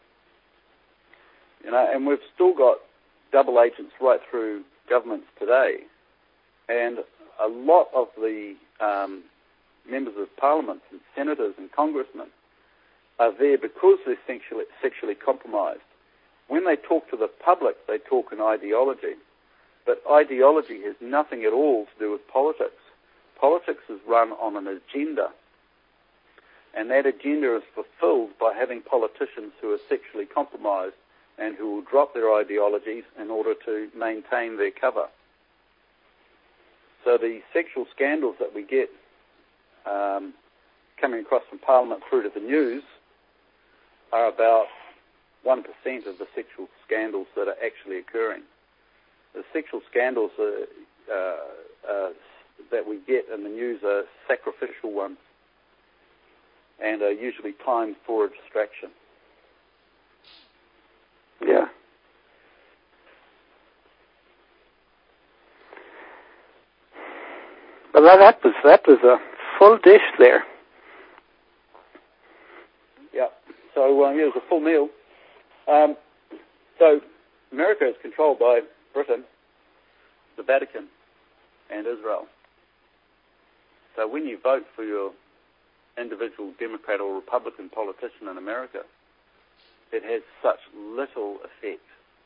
G: You know, and we've still got double agents right through governments today. And a lot of the members of parliament and senators and congressmen are there because they're sexually compromised. When they talk to the public, they talk in ideology. But ideology has nothing at all to do with politics. Politics is run on an agenda. And that agenda is fulfilled by having politicians who are sexually compromised and who will drop their ideologies in order to maintain their cover. So the sexual scandals that we get coming across from Parliament through to the news are about 1% of the sexual scandals that are actually occurring. The sexual scandals that we get in the news are sacrificial ones and are usually timed for a distraction.
H: Yeah. Well, that was a full dish there.
G: Yeah. So it was a full meal. So America is controlled by Britain, the Vatican, and Israel. So when you vote for your individual Democrat or Republican politician in America, it has such little effect.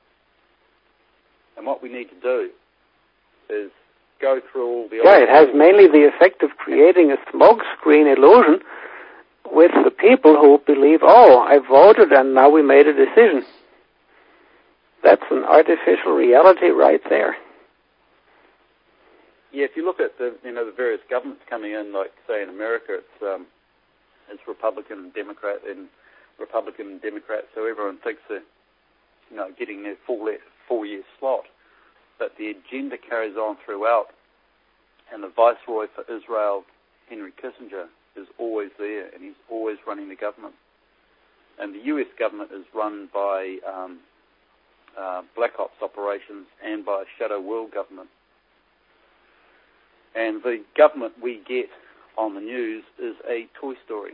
G: And what we need to do is go through all the...
H: Yeah, it has mainly the effect of creating a smokescreen illusion with the people who believe, oh, I voted and now we made a decision. That's an artificial reality right there.
G: Yeah, if you look at the various governments coming in, like say in America, it's Republican and Democrat, so everyone thinks they're getting their 4-year slot. But the agenda carries on throughout, and the Viceroy for Israel, Henry Kissinger, is always there, and he's always running the government. And the U.S. government is run by Black Ops operations and by Shadow World government. And the government we get on the news is a Toy Story.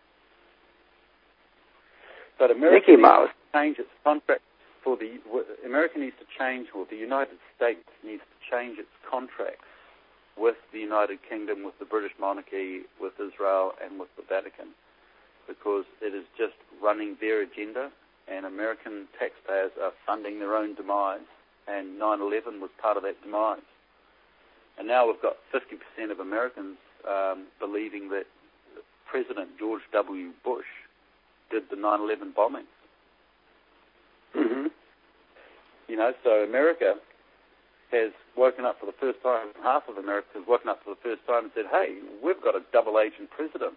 G: But America needs to change its contract America needs to change, or the United States needs to change its contracts with the United Kingdom, with the British monarchy, with Israel, and with the Vatican, because it is just running their agenda, and American taxpayers are funding their own demise, and 9/11 was part of that demise. And now we've got 50% of Americans believing that President George W. Bush did the 9/11 bombings.
H: Mm-hmm.
G: So America has woken up for the first time, half of America has woken up for the first time and said, hey, we've got a double agent president.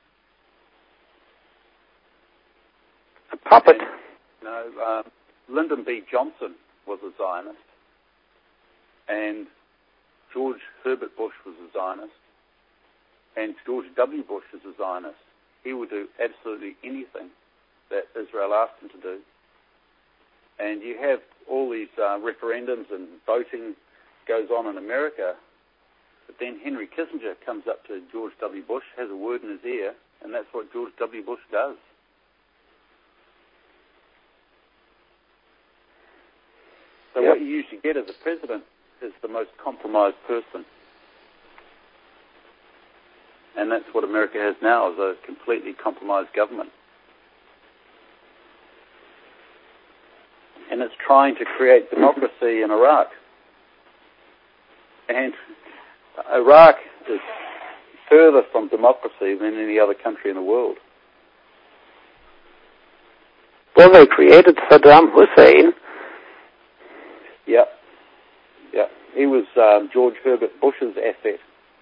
H: A puppet.
G: And, Lyndon B. Johnson was a Zionist, and George Herbert Bush was a Zionist, and George W. Bush is a Zionist. He would do absolutely anything that Israel asked him to do. And you have all these referendums and voting goes on in America, but then Henry Kissinger comes up to George W. Bush, has a word in his ear, and that's what George W. Bush does. So what you usually get as a president is the most compromised person. And that's what America has now, is a completely compromised government. and it's trying to create democracy in Iraq. And Iraq is further from democracy than any other country in the world.
H: Well, they created Saddam Hussein.
G: Yeah. He was George Herbert Bush's asset.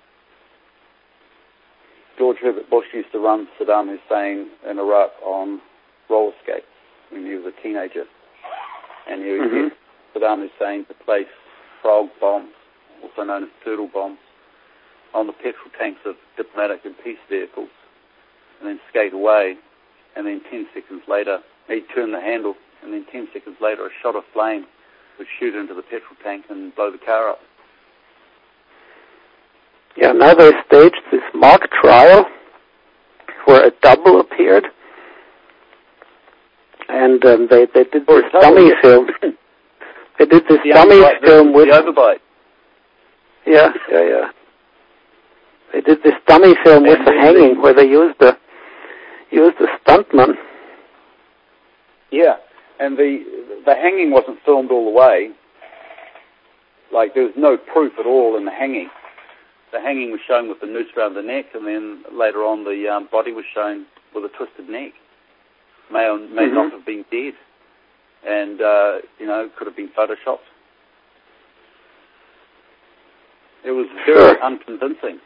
G: George Herbert Bush used to run Saddam Hussein in Iraq on roller skates when he was a teenager. And he would get Saddam Hussein to place frog bombs, also known as turtle bombs, on the petrol tanks of diplomatic and peace vehicles, and then skate away, and then 10 seconds later, he'd turn the handle, and then 10 seconds later, a shot of flame would shoot into the petrol tank and blow the car up.
H: Yeah, now they staged this mock trial where a double appeared, and they did this dummy film. They did this dummy film with
G: the overbite.
H: Yeah. They did this dummy film with the hanging, where they used the stuntman.
G: Yeah, and the hanging wasn't filmed all the way. Like, there was no proof at all in the hanging. The hanging was shown with the noose around the neck, and then later on the body was shown with a twisted neck. May not have been dead, and could have been photoshopped. It was very unconvincing.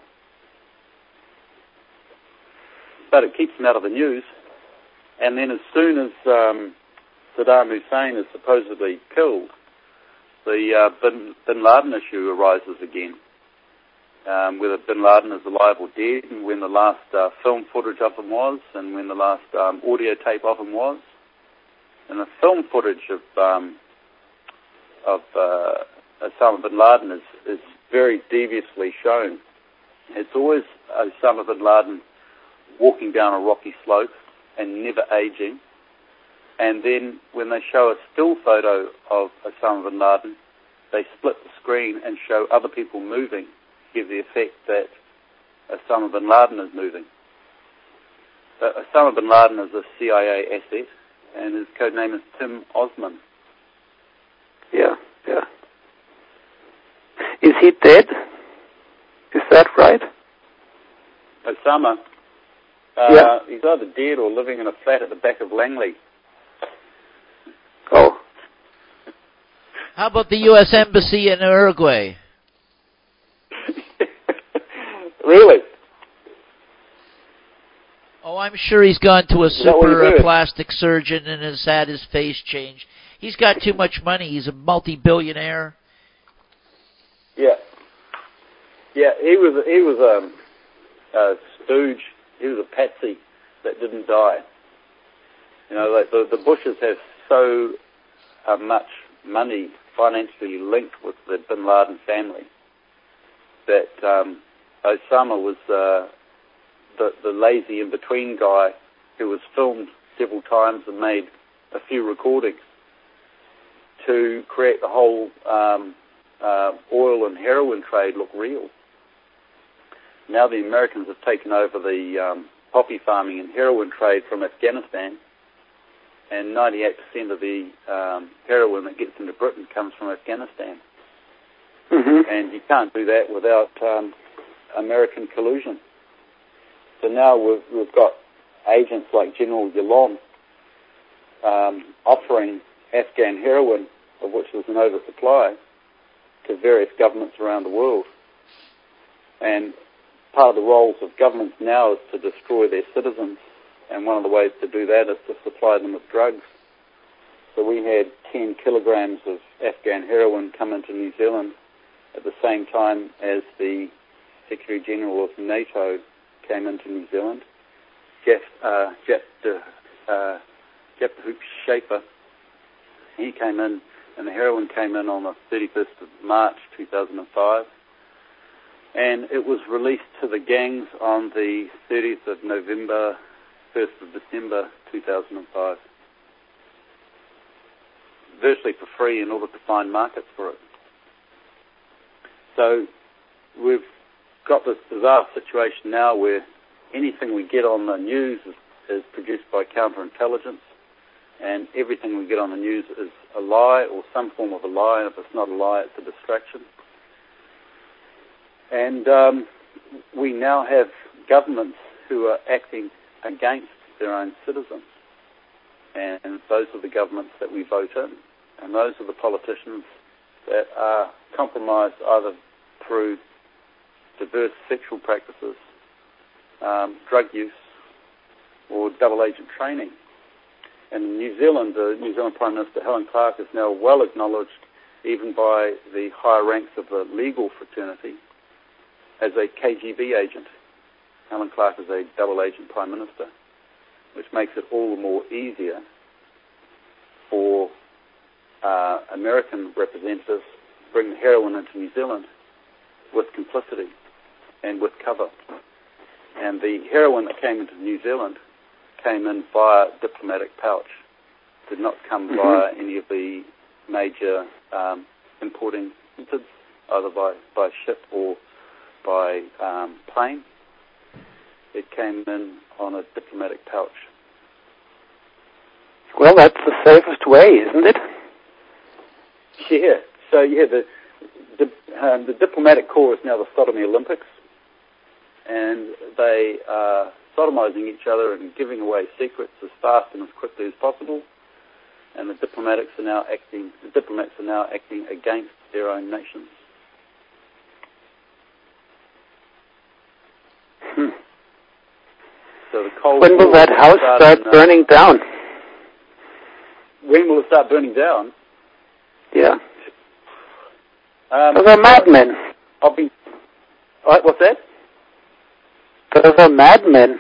G: But it keeps them out of the news. And then as soon as Saddam Hussein is supposedly killed, the Bin Laden issue arises again. Whether Bin Laden is alive or dead, and when the last film footage of him was, and when the last audio tape of him was. And the film footage of Osama Bin Laden is very deviously shown. It's always Osama Bin Laden walking down a rocky slope and never aging. And then when they show a still photo of Osama Bin Laden, they split the screen and show other people moving, give the effect that Osama Bin Laden is moving. Osama Bin Laden is a CIA asset, and his code name is Tim Osman.
H: Yeah. Is he dead? Is that right?
G: Osama? He's either dead or living in a flat at the back of Langley.
H: Oh.
F: How about the U.S. Embassy in Uruguay?
G: Really?
F: Oh, I'm sure he's gone to a super plastic surgeon and has had his face changed. He's got too much money. He's a multi-billionaire. Yeah, he was a stooge. He was a patsy that didn't die. Like the Bushes have so much money financially linked with the Bin Laden family that Osama was the lazy in-between guy who was filmed several times and made a few recordings to create the whole oil and heroin trade look real. Now the Americans have taken over the poppy farming and heroin trade from Afghanistan, and 98% of the heroin that gets into Britain comes from Afghanistan. And you can't do that without American collusion. So now we've got agents like General Yalom offering Afghan heroin, of which there's an oversupply, to various governments around the world. And part of the roles of governments now is to destroy their citizens, and one of the ways to do that is to supply them with drugs. So we had 10 kilograms of Afghan heroin come into New Zealand at the same time as the Secretary General of NATO came into New Zealand, Jaap de Hoop Scheffer. He came in, and the heroin came in on the 31st of March 2005. And it was released to the gangs on the 30th of November, 1st of December 2005. Virtually for free in order to find markets for it. So we've got this bizarre situation now where anything we get on the news is produced by counterintelligence.
G: and everything we get on the news is a lie or some form of a lie, and if it's not a lie, it's a distraction. And we now have governments who are acting against their own citizens. And those are the governments that we vote in. And those are the politicians that are compromised either through diverse sexual practices, drug use, or double agent training. And in New Zealand, the New Zealand Prime Minister Helen Clark is now well acknowledged, even by the higher ranks of the legal fraternity, as a KGB agent. Helen Clark is a double agent Prime Minister, which makes it all the more easier for American representatives to bring the heroin into New Zealand with complicity and with cover. And the heroin that came into New Zealand came in via diplomatic pouch, did not come via any of the major importing methods, either by ship or by plane. It came in on a diplomatic pouch.
H: Well, that's the safest way, isn't it?
G: Yeah. So, the diplomatic corps is now the Sodomy Olympics, and they are sodomizing each other and giving away secrets as fast and as quickly as possible. And the diplomats are now acting against their own nations. So the Cold
H: When will that house start burning down?
G: When will it start burning down?
H: Yeah. Those are madmen.
G: What's that?
H: Those are madmen.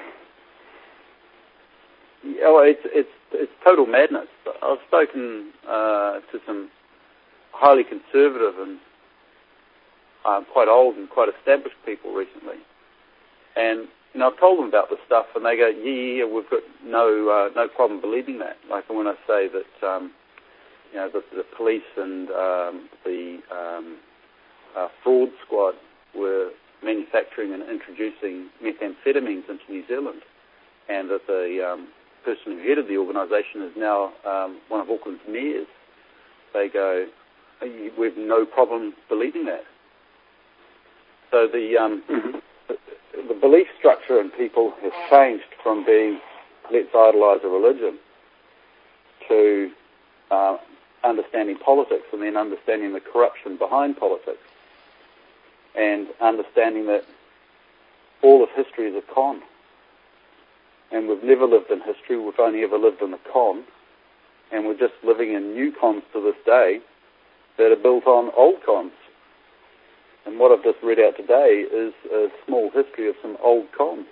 G: Oh, it's total madness. I've spoken to some highly conservative and quite old and quite established people recently, and I've told them about this stuff, and they go, "Yeah, we've got no problem believing that." Like when I say that, the police and the fraud squad were manufacturing and introducing methamphetamines into New Zealand, and that the person who headed the organisation is now one of Auckland's mayors. They go, "We've no problem believing that." So the belief structure in people has changed from being let's idolise a religion to understanding politics, and then understanding the corruption behind politics, and understanding that all of history is a con. And we've never lived in history, we've only ever lived in a con, and we're just living in new cons to this day that are built on old cons. And what I've just read out today is a small history of some old cons.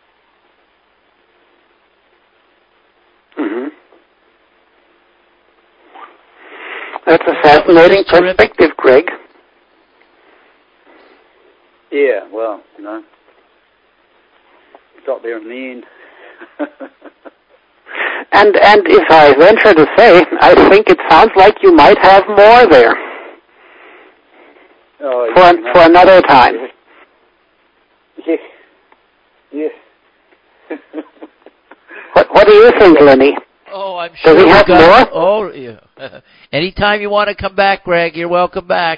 H: That's a fascinating perspective, Greg.
G: Yeah, well, got there in the end.
H: And if I venture to say, I think it sounds like you might have more there. For another time.
G: Yeah.
H: What do you think, Lenny?
F: Oh, I'm sure.
H: Does he have more?
F: Oh, yeah. Anytime you want to come back, Greg, you're welcome back.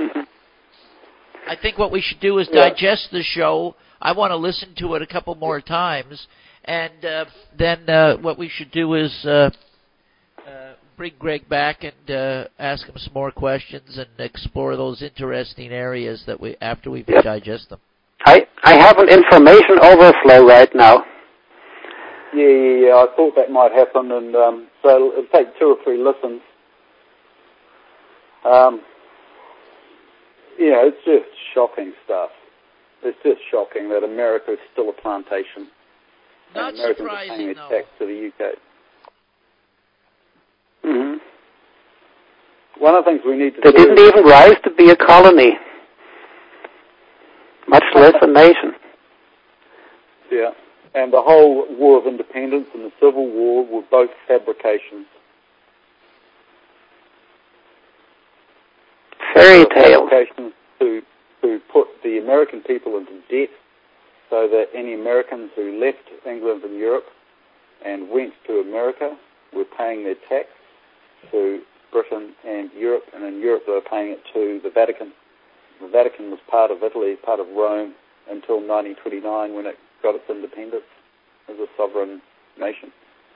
F: I think what we should do is digest the show. I want to listen to it a couple more times. And then what we should do is bring Greg back and ask him some more questions and explore those interesting areas that after we digest them.
H: I have an information overflow right now.
G: Yeah. I thought that might happen, and so it'll take 2 or 3 listens. It's just shocking stuff. It's just shocking that America is still a plantation.
F: Not
G: Americans
F: surprising,
G: are paying
F: though.
G: tax to the UK.
H: Mm-hmm.
G: One of the things we need to
H: do... They didn't even rise to be a colony, much less a nation.
G: Yeah, and the whole War of Independence and the Civil War were both fabrications.
H: Fairy tales.
G: Fabrications to put the American people into debt, so that any Americans who left England and Europe and went to America were paying their tax to Britain and Europe, and in Europe they were paying it to the Vatican. The Vatican was part of Italy, part of Rome, until 1929 when it got its independence as a sovereign nation.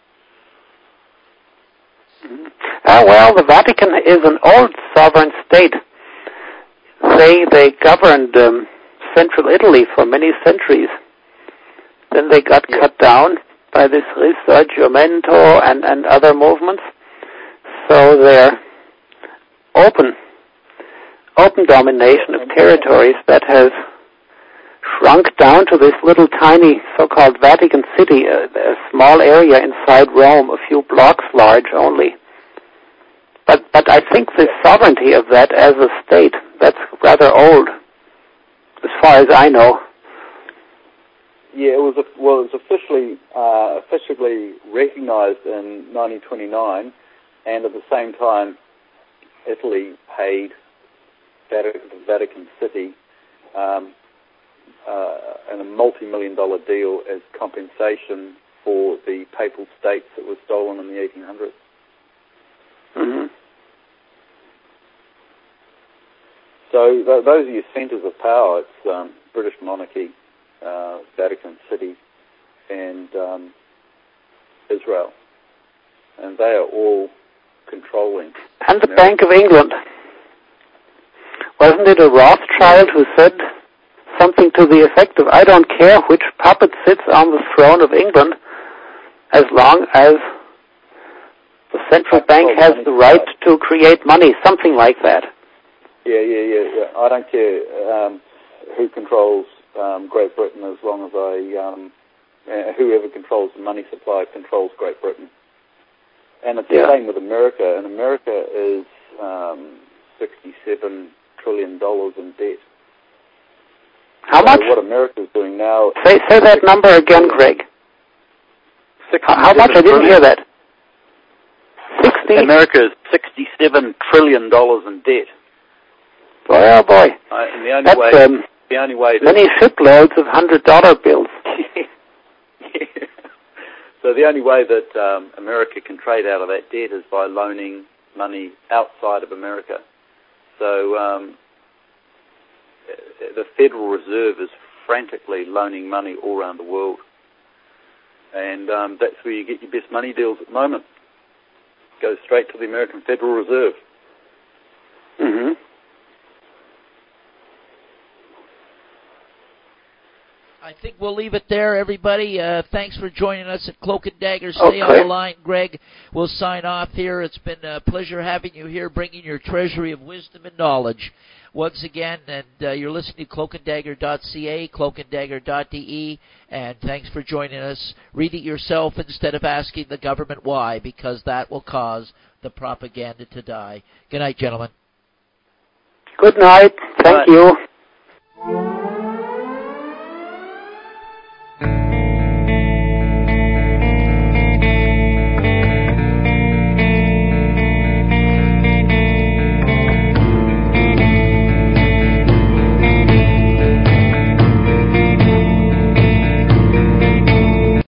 H: Well, the Vatican is an old sovereign state. They governed central Italy for many centuries. Then they got cut down by this Risorgimento and other movements. So their open domination of territories that has shrunk down to this little tiny so-called Vatican City, a small area inside Rome, a few blocks large only. But I think the sovereignty of that as a state, that's rather old, as far as I know.
G: Yeah, it was officially recognised in 1929, and at the same time, Italy paid the Vatican City in a multi-million-dollar deal as compensation for the papal states that were stolen in the 1800s.
H: Mm-hmm.
G: So those are your centres of power. It's British monarchy, Vatican City, and Israel. And they are all controlling.
H: And the Bank of England. Wasn't it a Rothschild who said something to the effect of, I don't care which puppet sits on the throne of England, as long as the central bank has the right to create money, something like that.
G: Yeah. I don't care who controls Great Britain, as long as whoever controls the money supply controls Great Britain. And it's the same with America. And America is $67 trillion in debt.
H: How much?
G: What America is doing now...
H: Say that number again, Greg. How much? I didn't hear that. 60?
G: America is $67 trillion in debt.
H: Boy, oh boy.
G: And the only way to...
H: many shiploads of $100 bills.
G: So the only way that America can trade out of that debt is by loaning money outside of America. So the Federal Reserve is frantically loaning money all around the world. And that's where you get your best money deals at the moment. Goes straight to the American Federal Reserve.
H: Mm-hmm.
F: I think we'll leave it there, everybody. Thanks for joining us at Cloak and Dagger. Stay on the line, Greg. We'll sign off here. It's been a pleasure having you here, bringing your treasury of wisdom and knowledge. Once again, and you're listening to cloakanddagger.ca, cloakanddagger.de, and thanks for joining us. Read it yourself instead of asking the government why, because that will cause the propaganda to die. Good night, gentlemen.
H: Good night. Thank you.